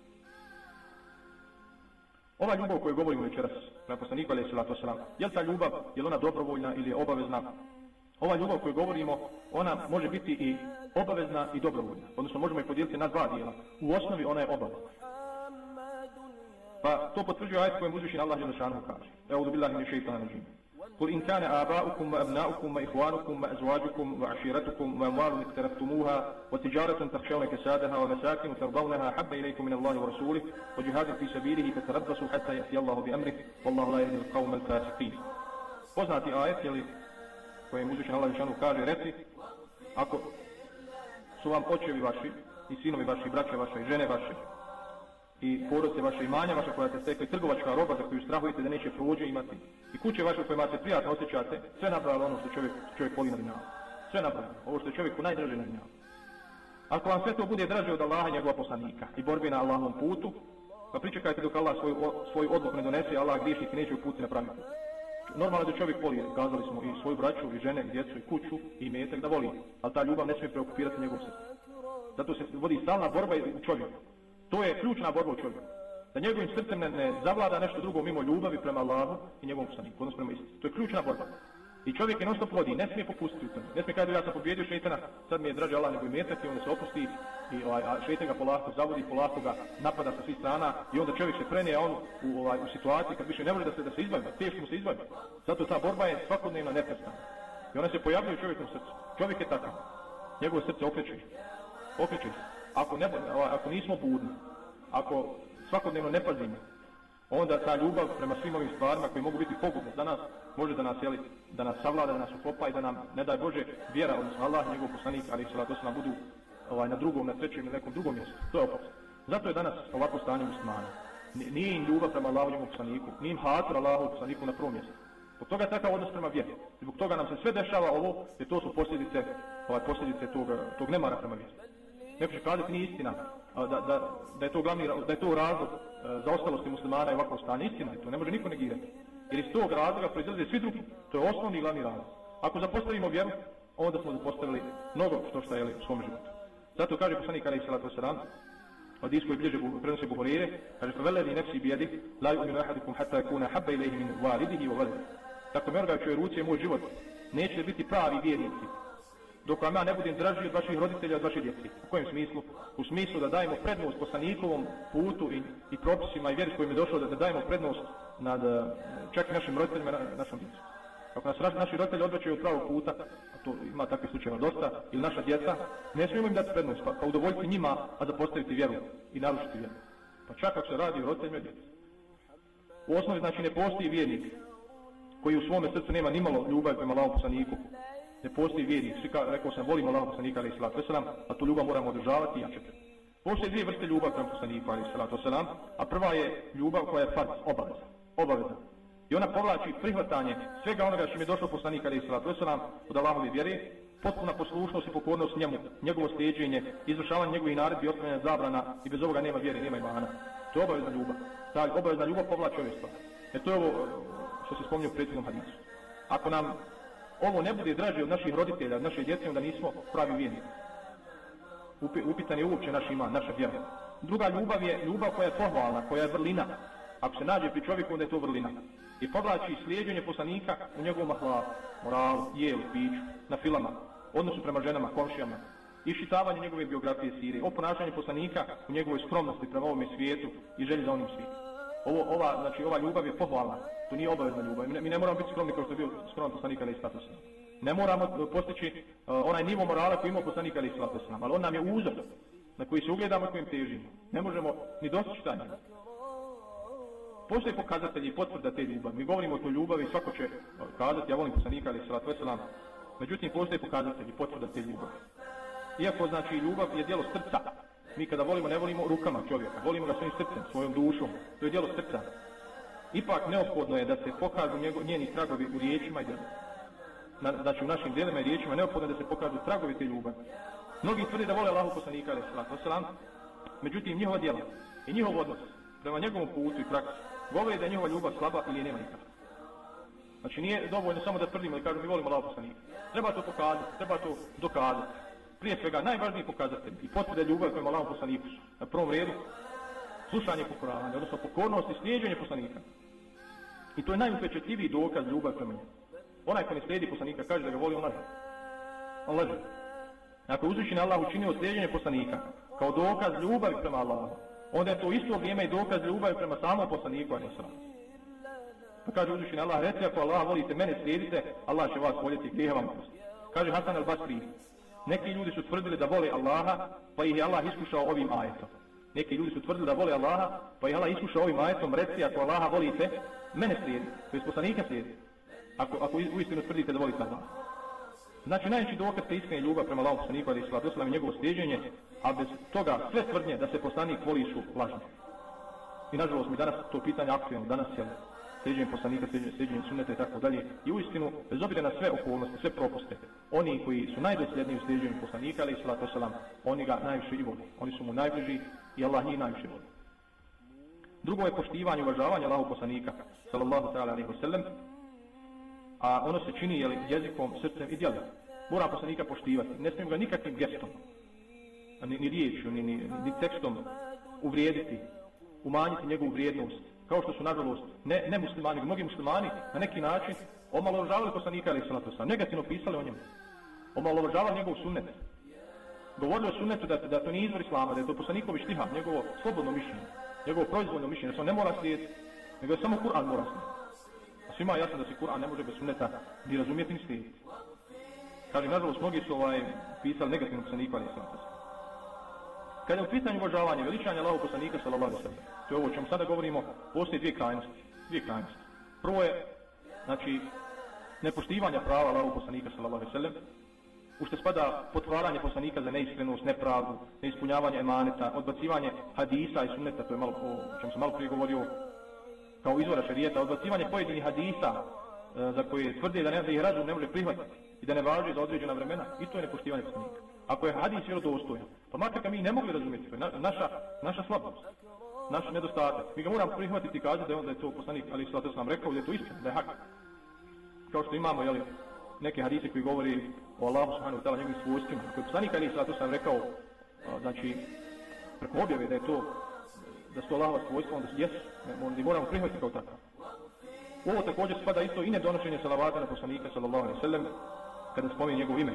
[SPEAKER 1] Ova ljubav koju govorimo večeras prema poslaniku alejhi salatu vesselam, je li ta ljubav, je li ona dobrovoljna ili je obavezna? Ova ljubav koju govorimo, ona može biti i obavezna i dobrovoljna. Odnosno možemo je podijeliti na dva dijela. U osnovi ona je obavezna. Pa to potvrđuje ajet kojem uzvišeni Allah dželle šanehu kaže: "Eûzu billahi mine šejtanir racim. قل إن كان آباؤكم وأبناؤكم وإخوانكم وعشيرتكم وأموال اقترفتموها وتجارة تخشون كسادها ومساكن ترضونها أحب إليكم من الله ورسوله وجهاد في سبيله فتربصوا حتى يأتي الله بأمره والله لا يهدي القوم الفاسقين." Poznati ajet, jeli, kojem uzvišeni Allah dželle kaže: "Reci, ako su vam očevi vaši i sinovi vaši, braće vaše i žene vaše i porodice vaše, imanja vaša koja ste stekli, trgovačka roba za koju strahujete da neće prođe imati, i kuće vaše u kojima se prijatno osjećate, sve napravilo ono što čovjek, čovjek voli na dunjalu. Sve napravilo, ovo što je čovjeku najdraže na dunjalu. Ako vam sve to bude draže od Allaha i njegova poslanika i borbi na Allahovom putu, pa pričekajte dok Allah svoj, svoj odluku ne donese, Allah griješnik neće uputiti na pravi put. Normalno da čovjek voli, kazali smo, i svoju braću, i žene, i djecu, i kuću, i imetak da voli, ali ta ljubav ne smije preokupirati njegov srce. Zato se vodi stalna borba u čovjeku. To je ključna borba u čovjeku. Da njegovim srcem ne, ne zavlada nešto drugo mimo ljubavi prema Allahu i njegovom poslaniku, odnosno prema istini. To je ključna borba. I čovjek je non stop vodi, ne smije popustiti u tome. Ne smije kada ja sam pobjedio šejtana, sad mi je draže Allah nego imetak, i onda se opusti i ovaj, a šejtan ga polako zavodi, polako ga napada sa svih strana i onda čovjek se prene, a on u, ovaj, u situaciji kad više ne može da se da se izbavi, teško mu se izbavi. Zato ta borba je svakodnevna, neprestana. I ona se pojavljuje u čovjekovom srcu. Čovjek je takav. Njegovo srce okreće. Okreće se. Ako, ne, ako nismo budni, ako svakodnevno ne pazimo, onda ta ljubav prema svim ovim stvarima koji mogu biti pogubne za nas, može da nas, jeli, da nas savlada, da nas ukopa i da nam, ne daj Bože, vjera, odnosno Allah, njegov poslanik, ali salatu vesselam, budu ovaj, na drugom, na trećem ili nekom drugom mjestu. To je opasno. Zato je danas ovako stanje muslimana. Nije im ljubav prema Allahu i njegovom poslaniku, nije im hatur Allahu i poslaniku na prvom mjestu. Zbog toga je takav odnos prema vjeri. Zbog toga nam se sve dešava ovo, jer to su posljedice, ovaj, posljedice tog, tog nemara prema vjeri. Neko će kazati nije istina, da, da, da, je to glavni, da je to razlog za ostalosti muslimana i ovakvog stanja. Istina je to, ne može niko negirati. Jer iz tog razloga proizlaze svi drugi. To je osnovni i glavni razlog. Ako zapostavimo vjeru, onda smo zapostavili mnogo što šta je u svom životu. Zato kaže poslanik alejhi selatu vesselam, hadis koji bilježi prenosi Buharire, kaže فَوَلَّذِي نَفْسِي بِيَدِهِ لَا يُؤْمِنُ أَحَدُكُمْ حَتَّى يَكُونَ أَحَبَّ إِلَيْهِ مِنْ وَالِدِهِ وَوَلَدِهِ. Tako mi orga čuje ruci moj život, neće biti pravi vjernici dok vam ja ne budem draži od vaših roditelja, od vaše djece. U kojem smislu? U smislu da dajemo prednost poslanikovom putu i, i propisima i vjeri kojim je došlo, da, da dajemo prednost nad čak i našim roditeljima, na, našom djecom. Ako nas naši roditelji odvraćaju od pravog puta, a to ima takvih slučajeva dosta, ili naša djeca, ne smijemo im dati prednost, pa, pa udovoljiti njima, a zapostaviti vjeru i narušiti vjeru. Pa čak ako se radi o roditeljima i djeci. U osnovi znači ne postoji vjernik koji u svome srcu nema nimalo ljubav prema Allahovom poslaniku. Ne postoji vjernik, svi kao rekao sam, volimo Allahovog poslanika alejhi selatu vesselam, a tu ljubav moramo održavati i jačati. Postoje dvije vrste ljubav prema poslaniku alejhi selatu vesselam, a prva je ljubav koja je farz, obaveza. Obaveza. I ona povlači prihvatanje svega onoga što mi je došlo poslanik alejhi selatu vesselam od Allahove vjere, potpuna poslušnost i pokornost njemu, njegovo slijeđenje, izvršavanje njegovih naredbi i otklanjanje zabrana, i bez ovoga nema vjere, nema imana. To je obavezna ljubav. Ta obavezna ljubav povlači ove stvari. Jer to je ovo što se spominje u prethodnom hadisu. Ako nam ovo ne bude draže od naših roditelja, od naše djece, onda nismo pravi vjernici. Upitan je uopće naš iman, naša vjera. Druga ljubav je ljubav koja je pohvalna, koja je vrlina. Ako se nađe pri čovjeku, onda je to vrlina. I povlači slijeđenje poslanika u njegovom ahlaku, moralu, jelu, piću, na filama, odnosu prema ženama, komšijama, iščitavanje njegove biografije sire, o ponašanju poslanika u njegovoj skromnosti prema ovome svijetu i želji za onim svijetom. Ovo, ova, znači, ova ljubav je pohvalna, to nije obavezna ljubav. Mi ne, mi ne moramo biti skromni kao što je bio skroman poslanik alejhi selatu vesselam. Ne moramo postići uh, onaj nivo morala koji ima poslanik alejhi selatu vesselam, ali on nam je uzor na koji se ugledamo i kojim težimo. Ne možemo ni dostići taj nivo. Postoje pokazatelji i potvrda te ljubavi. Mi govorimo o toj ljubavi, svako će kazati ja volim poslanika alejhi selatu vesselam. Međutim, postoje pokazatelji i potvrda te ljubavi. Iako znači ljubav je djelo srca. Mi kada volimo, ne volimo rukama čovjeka, volimo ga svojim srcem, svojom dušom. To je djelo srca. Ipak neophodno je da se pokažu njego, njeni tragovi u riječima i djelima. Na, znači u našim djelima i riječima neophodno je da se pokažu tragovi te ljubavi. Mnogi tvrde da vole Allahu poslanika alejhi selatu vesselam, međutim njihova djela i njihov odnos prema njegovom putu i praksi govori da je njihova ljubav slaba ili je nema nikada. Znači nije dovoljno samo da tvrdimo i kažemo mi volimo Allahu poslanika. Treba to pokazati, treba to dokazati. Prije svega najvažniji pokazatelj i potvrde ljubavi prema Allahu poslaniku su na prvom redu slušanje, pokoravanje, odnosno pokornost i slijeđenje poslanika. I to je najupečatljiviji dokaz ljubavi prema njemu. Onaj ko ne slijedi poslanika kaže da ga voli, on laže. On laže. Ako uzvišeni Allah učinio slijeđenje poslanika kao dokaz ljubavi prema Allahu, onda je to isto vrijeme i dokaz ljubavi prema samom poslaniku, alejhi selatu vesselam. Pa kaže uzvišeni Allah, reci ako Allah volite, mene slijedite, Allah će vas voljeti, grijehe vam oprosti. Kaže Hasan al-Basri, neki ljudi su tvrdili da vole Allaha, pa ih je Allah iskušao ovim ajetom. Neki ljudi su tvrdili da vole Allaha, pa ih je Allah iskušao ovim ajetom, reci ako Allaha volite, mene slijedite, to je poslanika slijedite. Ako, ako uistinu tvrdite da volite Allaha. Znači najveći dokaz te iskrene ljubav prema Allahu poslaniku alejhi selatu vesselam i njegovo slijeđenje, a bez toga sve tvrdnje da se poslanik voli su lažne. I nažalost mi danas to pitanje aktualno, danas je slijeđenje poslanika, slijeđenje sunneta i tako dalje. I uistinu, bez obzira na sve okolnosti, sve propuste, oni koji su najdosljedniji u slijeđenju poslanika alejhi selatu vesselam, oni ga najviše i vole. Oni su mu najbliži i Allah njih najviše voli. Drugo je poštivanje i uvažavanje Allahu poslanika sallallahu ta'ala alejhi ve sellem, a ono se čini jeli, jezikom, srcem i djelom. Mora poslanika poštivati. Ne smijemo ga nikakvim gestom, ni, ni riječju, ni, ni, ni tekstom uvrijediti, umanjiti njegovu vrijednost. Kao što su, nažalost, ne, ne muslimani, mnogi muslimani na neki način omalovažavali poslanika alejhi selatu vesselam, negativno pisali o njemu. Omalovažavali njegov sunnet. Govorili o sunnetu da, da to nije izvor islama, da je to poslanikovi štihad, njegovo slobodno mišljenje, njegovo proizvoljno mišljenje, da se on ne mora slijediti, nego samo Kur'an mora slijediti. A svima je jasno da se Kur'an ne može bez sunneta ni razumjeti ni slijediti. Kaže, nažalost, mnogi su ovaj, pisali negativno poslanika alejhi selatu vesselam. Kada je u pitanju uvažavanja, veličanja Allahovog poslanika sallallahu alejhi ve sellem, to je ovo o čemu sada govorimo, postoje dvije krajnosti. Dvije krajnosti. Prvo je, znači, nepoštivanje prava Allahovog poslanika sallallahu alejhi ve sellem u što spada potvaranje poslanika za neiskrenost, nepravdu, neispunjavanje emaneta, odbacivanje hadisa i sunneta, to je malo, o čemu sam malo prije govorio, kao izvora šerijeta, odbacivanje pojedinih hadisa e, za koje tvrde da, ne, da ih razum ne može prihvatiti i da ne važi za određena vremena, i to je nepoštivanje poslanika. Ako je hadis vjerodostojan, pa makar ga mi ne mogli razumjeti, to je na, naša, naša slabost, naš nedostatak. Mi ga moramo prihvatiti i kazati da je, on, da je to poslanik, ali sada sam rekao da je to istina, da je hak. Kao što imamo, jeli, neke hadise koji govori o Allahu subhanahu wa ta'ala njegovim svojstvima. Ako je poslanik, ali sada sam rekao, a, znači, preko objave da je to, da su to Allahova svojstva, onda jesu, onda moramo prihvatiti kao tako. Ovo također spada isto i nedonošenje salavata na poslanika sallallahu alejhi ve sellem kada spominje njegov ime.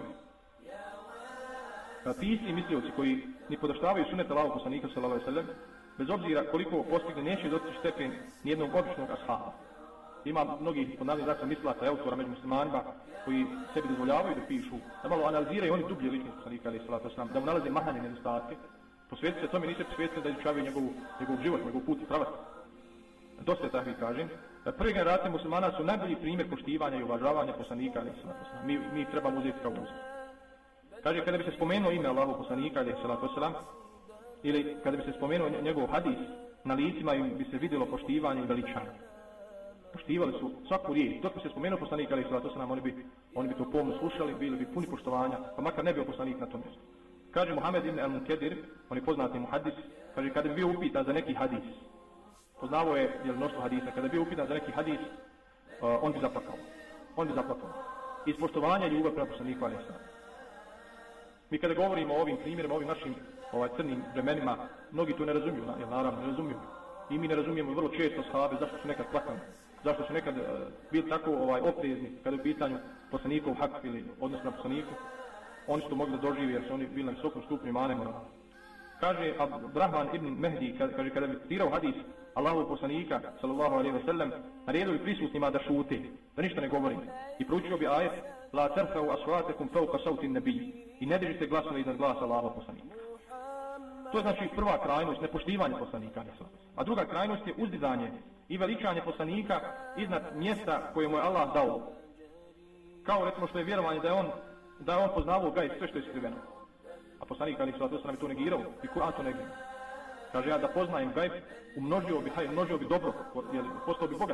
[SPEAKER 1] Pisci i mislioci koji ni podaštavaju sunnet Allahovog poslanika sallallahu alejhi ve sellem, bez obzira koliko postigne, neće dostići stepen nijednog običnog ashaba. Ima mnogih ponavljanja zraka mislaca i autora među muslimanima koji sebi dozvoljavaju da pišu, da malo analiziraju oni dublje ličnost poslanika alejhi salatu vesselam, da mu nalaze mahane nedostatke. Posvetiti se tome, niste posvetili da izučavaju njegov, njegov život, njegov put i pravac. Dosta je tako i kažem. Prve generacije muslimana su najbolji primjer poštivanja i uvažavanja poslanika alejhi salatu vesselam. Mi, mi trebamo uzeti kao uzor. Kaže, kada bi se spomenuo ime Allahovog poslanika alejhi salatu vesselam, ili kada bi se spomenuo njegov hadis, na licima im bi se vidjelo poštivanje i veličanje. Poštivali su svaku riječ. Dok bi se spomenuo poslanika alejhi salatu vesselam, oni bi, oni bi to pomno slušali, bili bi puni poštovanja, pa makar ne bio poslanik na tom mjestu. Kaže Muhammed ibn al-Munkedir, on je poznati muhadis, kaže, kada bi bio upitan za neki hadis, poznavao je jel, mnoštvo hadisa, kada bi bio upitan za neki hadis, uh, on bi zaplakao. On bi zaplakao. Iz poštovanja i ljubav prema poslaniku alejhi salatu vesselam. Mi kada govorimo o ovim primjerima, o ovim našim ovaj, crnim vremenima, mnogi to ne razumiju, jer naravno ne razumiju. I mi ne razumijemo vrlo često sahabe zašto su nekad plakali, zašto su nekad uh, bili tako ovaj, oprezni kada je u pitanju poslanikov hak ili odnos na poslaniku. Oni su to mogli da doživi jer su oni bili na visokom stupnju imane morala. Kaže Abdurrahman ibn Mehdi, kaže, kada bi citirao hadis Allahovog poslanika sallallahu alejhi ve sellem, naredio bi prisutnima da šute, da ništa ne govori. I proučio bi ajet la tarfa'u aswatakum fawqa sawti an-nabi, i ne dižite glasove iznad glasa Allahovog poslanika. To je znači prva krajnost, nepoštivanje poslanika. A druga krajnost je uzdizanje i veličanje poslanika iznad mjesta koje mu je Allah dao. Kao recimo što je vjerovanje da je on da je on poznavao gajb, sve što je skriveno. A poslanik alejhi salatu vesselam je to negirao i Kur'an to negirao. Kaže, ja da poznajem gajb, umnožio bi, haj, umnožio bi dobro, jer postao bi bogat.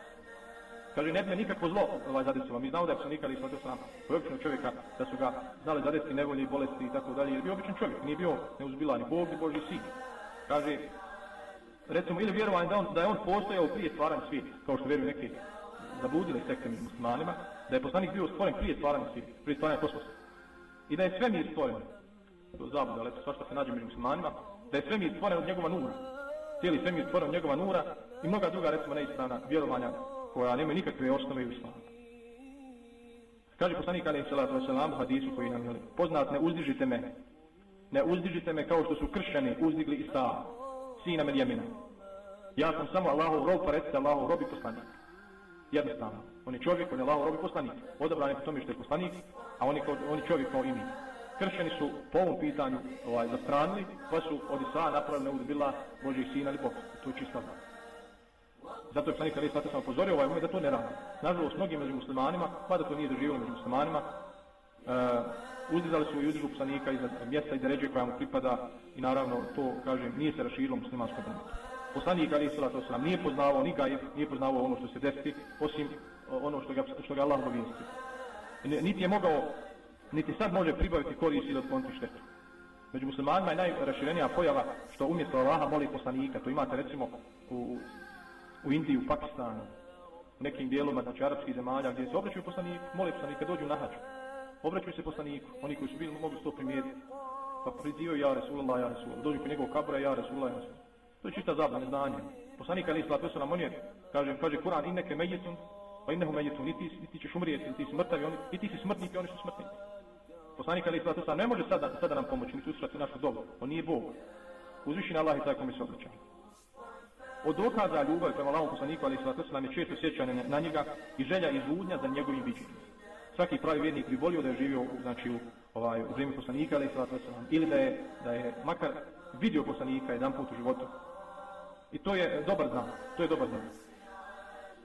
[SPEAKER 1] Kaže, ne bi me nikakvo zlo ovaj zadesilo. Mi znamo da je poslanik alejhi salatu vesselam običnog čovjeka, da su ga znali zadesiti nevolje i bolesti i tako dalje, jer je bio običan čovjek, nije bio neuzbila ni Bog ni Božji sin. Kaže, recimo, ili vjerovanje da, on, da je on postojao prije stvaranja svijeta, kao što vjeruju neke zabludile sekte među muslimanima, da je poslanik bio stvoren prije stvaranja svijeta, prije stvaranja kosmosa. I da je svemir stvoren, to je zabluda, ali to svašta se nađe među muslimanima, da je svemir stvoren od njegova nura. Cijeli svemir stvoren od njegova nura i mnoga druga, recimo, neispravna vjerovanja koja nemaju nikakve osnove u islamu. Kaže poslanik alejhi salatu vesselam u hadisu koji nam je poznat, ne uzdižite me, ne uzdižite me kao što su kršćani uzdigli Isa, sina Medjemina. Ja sam samo Allahov rob, pa recite Allahov rob i poslanik. Jednostavno. On je čovjek, on je Allahov rob i poslanik. Odabran je po tome što je poslanik, a on je, on je čovjek kao i mi. Kršćani su po ovom pitanju ovaj, zastranili, pa su od Isa napravili neuzbila Božjih sina ili Bog. To je čista vlada. Zato je poslanik alejhi salatu vesselam upozorio ovaj moment da to ne radi. Nažalost, mnogi među muslimanima, pa da to nije doživjelo među muslimanima, uh, uzdizali su i uzdižu poslanika iznad mjesta i deređe koja mu pripada i naravno to, kažem, nije se raširilo muslimanskom umetu. Poslanik alejhi salatu vesselam nije poznavao ni gajb, nije poznavao ono što se desi, osim ono što ga, što ga Allah obavijesti. Niti je mogao, niti sad može pribaviti korist ili otkloniti štetu. Među muslimanima je najraširenija pojava što umjesto Allaha moli poslanika. To imate recimo u, u Indiji, u Pakistanu, u nekim dijelovima, znači arapskih zemalja, gdje se obraćaju poslaniku, moli poslanika, dođu na hađ. Obraćaju se poslaniku, oni koji su bili mogli to primijetiti. Pa prizivaju ja Resulullah, ja Resulullah, dođu kod njegovog kabura, ja Resulullah, ja Resulullah. To je čista zabavne znanje. Poslanik alejhi salatu vesselam, on je, kaže, kaže Kur'an, inneke mejitun, pa innehu mejitun, niti, niti ćeš umrijeti, niti si mrtav, oni, i ti si smrtnik i oni su smrtnici. Poslanik alejhi salatu vesselam ne može sada, sada nam pomoći, niti usrati našu dobu. On nije Bog. Uzvišeni Allah je taj kome se obraća. Od dokaza ljubavi prema Allahom poslaniku alejhi salatu vesselam je često sjećanje na njega i želja i žudnja za njegovim viđenjem. Svaki pravi vjernik bi volio da je živio znači, u, ovaj, u vrijeme poslanika alejhi salatu vesselam, ili da je, da je makar vidio poslanika jedan put u životu. I to je dobar znak, to je dobar znak.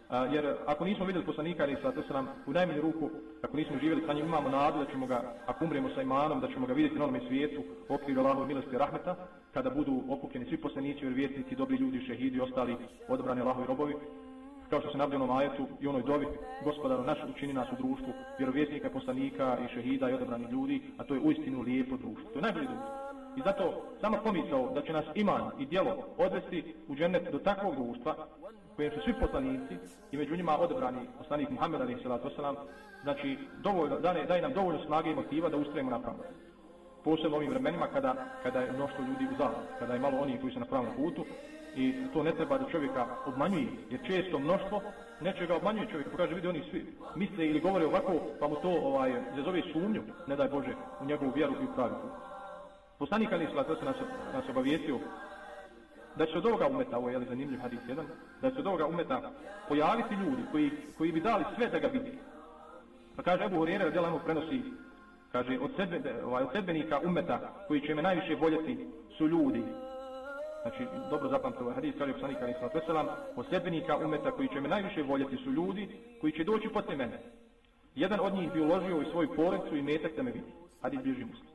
[SPEAKER 1] A, jer ako nismo vidjeli poslanika alejhi salatu vesselam u najmanju ruku, ako nismo živjeli sa njim, imamo nadu da ćemo ga, ako umremo sa imanom, da ćemo ga vidjeti na onome svijetu u okviru Allahove milosti i rahmeta, kada budu okupljeni svi poslanici, vjerovjesnici, dobri ljudi, šehidi i ostali odabrani Allahovi robovi. Kao što se navodi u onom ajetu i onoj dovi, Gospodaru naš učini nas u društvu vjerovjesnika, poslanika i šehida i odabranih ljudi, a to je uistinu lijepo društvo. To je najbolje društvo. I zato samo pomisao da će nas iman i djelo odvesti u džennet do takvog društva kojem su svi poslanici i među njima odabrani poslanik Muhammed alejhi salatu vesselam, znači dovoljno, daje nam dovoljno snage i motiva da ustrajemo na pravom. Posebno u ovim vremenima kada, kada je mnoštvo ljudi u zabludi, kada je malo onih koji su na pravom putu, i to ne treba da čovjeka obmanjuje, jer često mnoštvo nečega obmanjuje čovjeka, pokaže vidi oni svi misle ili govore ovako, pa mu to ovaj, izazove sumnju, ne daj Bože, u njegovu vjeru i u pravi put. Poslanik alejhi salatu vesselam nas, nas obavijestio da će od ovoga umeta, ovo je zanimljiv hadis jedan, da će od ovoga umeta pojaviti ljudi koji, koji bi dali sve da ga vidi. Pa kaže Ebu Hurajra radijallahu anhu prenosi, kaže od, sedbe, ovaj, od sedbenika umeta koji će me najviše voljeti su ljudi. Znači, dobro zapamtite ovaj hadis, kaže poslanik alejhi salatu vesselam, od sedbenika umeta koji će me najviše voljeti su ljudi koji će doći poslije mene. Jedan od njih bi uložio u svoju porodicu i metak da me vidi. Hadis bliži Muslim.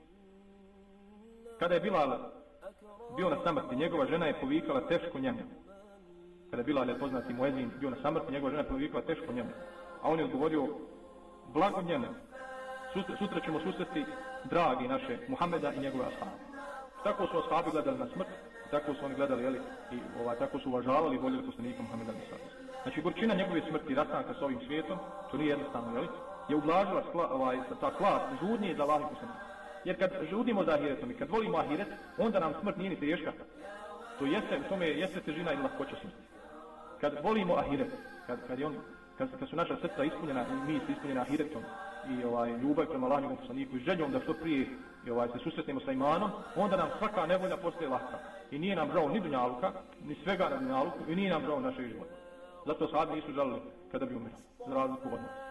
[SPEAKER 1] Kada je Bilal bio na samrti, njegova žena je povikala teško njemu. Kada je Bilal, poznati muezin, bio na samrti, njegova žena je povikala teško njemu. A on je odgovorio, blago njemu, sutra, sutra ćemo susresti dragi naše Muhameda i njegove ashabe. Tako su ashabi gledali na smrt, tako su oni gledali, jeli, i ovaj, tako su uvažavali i voljeli poslanika Muhameda alejhi salatu vesselam. Znači, gorčina njegove smrti, rastanka s ovim svijetom, to nije jednostavno, jeli, je ublažila skla, ovaj, ta slast, žudnije za Allahim poslanika. Jer kad žudimo za ahiretom i kad volimo ahiret, onda nam smrt nije ni teška. To jeste, u tome jeste težina i lahkoća smrti. Kad volimo ahiret, kad, kad, je on, kad, kad su naša srca ispunjena i misli ispunjena ahiretom i ovaj, ljubav prema Allahovom poslaniku i željom da što prije i, ovaj, se susretnemo sa imanom, onda nam svaka nevolja postaje lahka. I nije nam žao ni dunjaluka, ni svega na dunjaluku i nije nam žao našeg života. Zato sahabi nisu žalili kada bi umirali, za razliku od nas.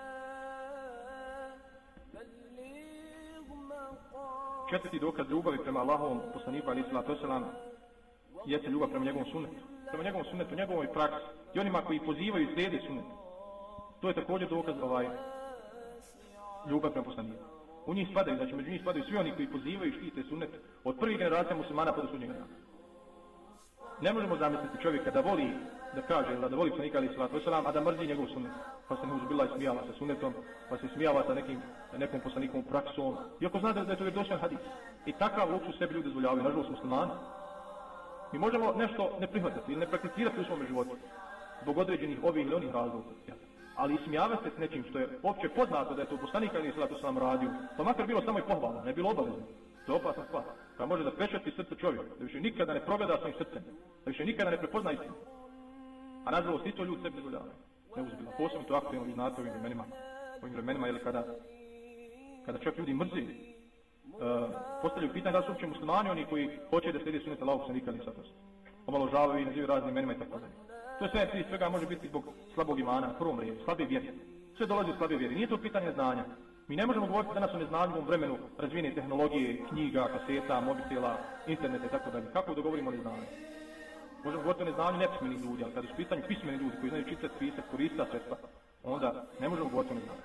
[SPEAKER 1] Četvrti dokaz ljubavi prema Allahovom poslaniku alejhi salatu vesselam jeste ljubav prema njegovom sunnetu. Prema njegovom sunnetu, njegovoj praksi i onima koji pozivaju i slijede sunnet. To je također dokaz ovaj ljubav prema poslaniku. U njih spadaju, znači među njih spadaju svi oni koji pozivaju i štite sunnet od prvih generacija muslimana pa do sudnjega dana. Ne možemo zamisliti čovjeka da voli, da kaže, da voli poslanika alejhi salatu vesselam, a da mrzi njegov sunnet. Pa se ne uzbila i smijava sa sunnetom, pa se smijava sa nekim, nekom poslanikovom praksom. Iako zna da je to vjerodostojan hadis. I takav luksuz sebi ljudi dozvoljavaju, nažalost muslimani. Mi možemo nešto ne prihvatiti ili ne prakticirati u svom životu zbog određenih ovih ili onih razloga. Ali ismijavati se s nečim što je opće poznato da je to poslanik alejhi salatu vesselam radio, pa makar bilo samo i pohvalno, ne bilo obavezno. To je opasna stvar, koja može da pečati srce čovjeka, da više nikada ne progleda svojim srcem, da više nikada ne prepozna istinu. A nažalost i to ljudi sebi dozvoljavaju. Ne uzbila. Posebno to aktualno vi znate ovim vremenima. Ovim vremenima je kada, kada čak ljudi mrzi, uh, postavljaju pitanje da su uopće muslimani oni koji hoće da slijede sunnet Allahov poslanika alejhi salatu vesselam. Omalovažavaju i nazivaju raznim imenima i tako dalje. To je sve prije svega može biti zbog slabog imana, prvom redu, slabe vjere. Sve dolazi od slabe vjere. Nije to pitanje znanja. Mi ne možemo govoriti danas o neznanju u vremenu razvijene tehnologije, knjiga, kaseta, mobitela, interneta i tako dalje. Kako da govorimo o neznanju? Možemo govoriti o neznanju nepismenih ljudi, ali kada su pitanju pismeni ljudi koji znaju čitati, pisati, koristiti sredstva, onda ne možemo govoriti o neznanju.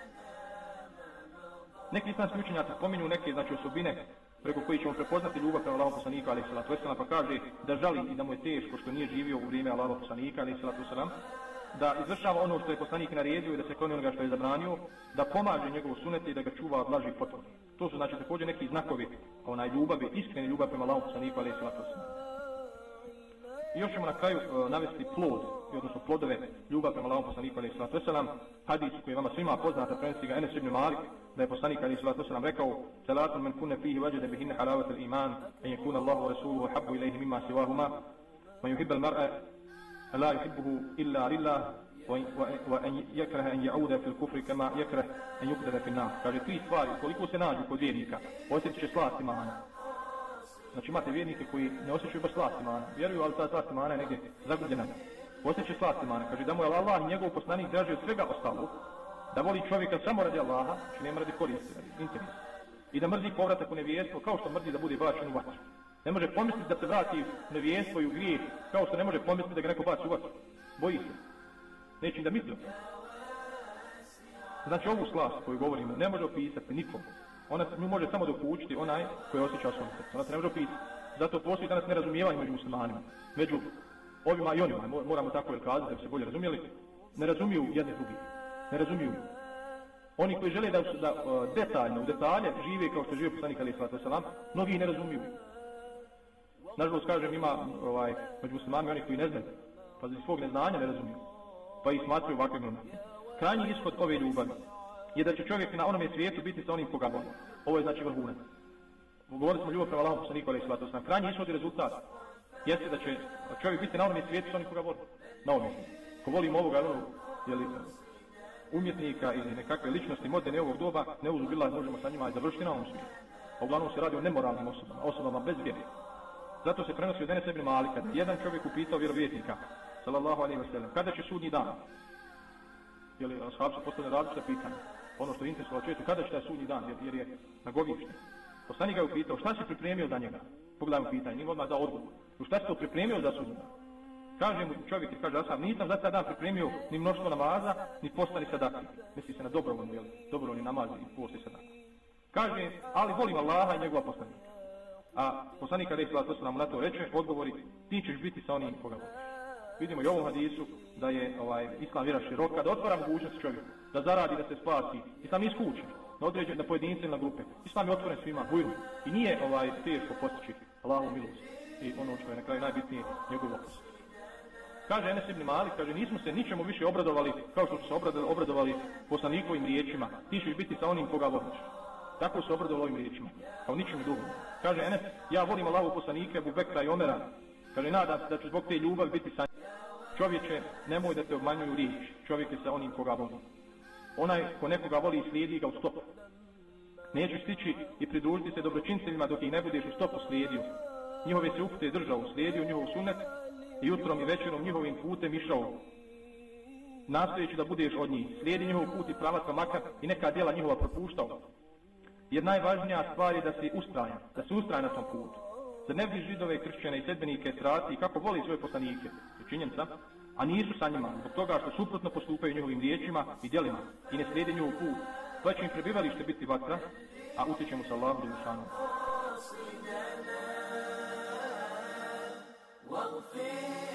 [SPEAKER 1] Neki islamski učenjaci spominju neke znači osobine preko koji ćemo prepoznati ljubav prema Allahovom poslaniku alejhi salatu vesselam, pa kaže da žali i da mu je teško što nije živio u vrijeme Allahovog poslanika alejhi salatu vesselam, da izvršava ono što je poslanik naredio i da se kloni onoga što je zabranio, da pomaže njegovu sunnet i da ga čuva od laži i potvoru. To su znači također neki znakovi onaj ljubavi, iskrene ljubav prema Allahovom poslaniku alejhi salatu vesselam. I još ćemo na kraju uh, navesti plod, odnosno plodove ljubav prema Allahovom poslaniku alejhi salatu vesselam, hadis koji je vama svima poznata, prenosi ga Enes ibn Malik, da je poslanik alejhi salatu vesselam rekao: "Salatun man kunna fihi wajada bihinna halawat al-iman, an yakuna Allahu wa rasuluhu habbu ilayhi mimma siwahuma, wa yuhibbu al-mar'a la yuhibbuhu illa lillah, wa an yakraha an ya'uda fi al-kufri kama yakrah an yuqdada fi an-nar." Kaže tri stvari, koliko se nađu kod vjernika, osjetit će slast imana. Znači imate vjernike koji ne osjećaju baš slast imana, vjeruju, ali ta slast imana je negdje zagubljena. Osjeća slast imana, kaže da mu je Allah i njegov poslanik draži od svega ostalog, da voli čovjeka samo radi Allaha, znači nema radi koristi, radi interesa. I da mrzi povratak u nevijestvo kao što mrzi da bude bačen u vatru. Ne može pomisliti da se vrati u nevijestvo i u grijeh kao što ne može pomisliti da ga neko baci u vatru. Boji se. neće im da misli. Znači ovu slast koju govorimo ne može opisati nikom. Ona nju može samo dokučiti onaj koji osjeća svom srcu. Ona se ne može opisati. Zato postoji danas nerazumijevanje među muslimanima. Među ovima i onima, moramo tako je kazati da bi se bolje razumjeli, ne razumiju jedni drugi. Ne razumiju. Oni koji žele da, da uh, detaljno, u detalje žive kao što žive poslanik alejhi salatu vesselam, mnogi ih ne razumiju. Nažalost, kažem, ima ovaj, među muslimanima oni koji ne znaju, pa iz svog neznanja ne razumiju, pa ih smatraju ovakvim onakvim. Krajnji ishod ove ljubavi je da će čovjek na onome svijetu biti sa onim koga voli. Ovo je znači vrhunac. Govorili smo ljubav prema Allahu poslaniku alejhi salatu vesselam. Krajnji ishod i rezultat jeste da će čovjek biti na onome svijetu sa onim koga voli. Na ovome svijetu. Ko volimo ovoga, ono, jeli, umjetnika ili nekakve ličnosti moderne ovog doba, ne uzubila možemo sa njima završiti na ovom svijetu. A uglavnom se radi o nemoralnim osobama, osobama bez vjere. Zato se prenosi od Enes ibn Malika da jedan čovjek upitao vjerovjesnika, sallallahu alejhi ve sellem, kada će sudnji dan? Jeli, ashab se postavlja različita pitanja. Ono što je interesovalo čovjeku, kada će taj sudnji dan, jer, jer je na govištu. Poslanik ga je upitao, šta si pripremio za njega? Pogledajmo pitanje, nije odmah dao odgovor. Šta si to pripremio za sudnji dan? Kaže mu čovjek i kaže, ashab, nisam za taj dan pripremio ni mnoštvo namaza, ni posta, ni sadaka. Misli se na dobrovoljni, jel, dobrovoljni namazi i post i sadaka. Kaže, ali volim Allaha i njegova poslanika. A poslanik alejhi salatu vesselam na to reče, odgovori, ti ćeš biti sa onim koga voliš. Vidimo i u ovom hadisu da je ovaj islam vjera široka, da otvara mogućnost čovjeku da zaradi, da se spasi. Islam nije skučen na određene, na pojedince ili na grupe. Islam je otvoren svima, bujru. I nije ovaj teško postići Allahovu milost i ono što je na kraju najbitnije, njegov oprost. Kaže Enes ibn Malik, kaže, nismo se ničemu više obradovali kao što su se obradovali, obradovali poslanikovim riječima. Ti ćeš biti sa onim koga voliš. Tako se obradovali ovim riječima, kao ničemu drugom. Kaže Enes, ja volim Allahovu poslanike, Abu Bekra i Omera. Kaže, nadam se da ću zbog te ljubavi biti sa njim. Čovječe, nemoj da te obmanjuju riječ. Čovjek je sa onim koga voli. Onaj ko nekoga voli i slijedi ga u stopu. Nećeš stići i pridružiti se dobročincevima dok ih ne budeš u stopu slijedio. Njihove se upute držao, slijedio njihov sunet i jutrom i večerom njihovim putem išao. Nastojeći da budeš od njih, slijedi njihov put i pravac pa makar i neka djela njihova propuštao. Jer najvažnija stvar je da si ustrajan, da si ustrajan na tom putu. Zar ne vidiš Židove, kršćane i sedbenike strati i kako voli svoje poslanike, je činjenica, a nisu sa njima, zbog toga što suprotno postupaju njihovim riječima i djelima i ne slijede njihov put. To će im prebivalište biti vatra, a utječe mu sa Allahom dželešanu.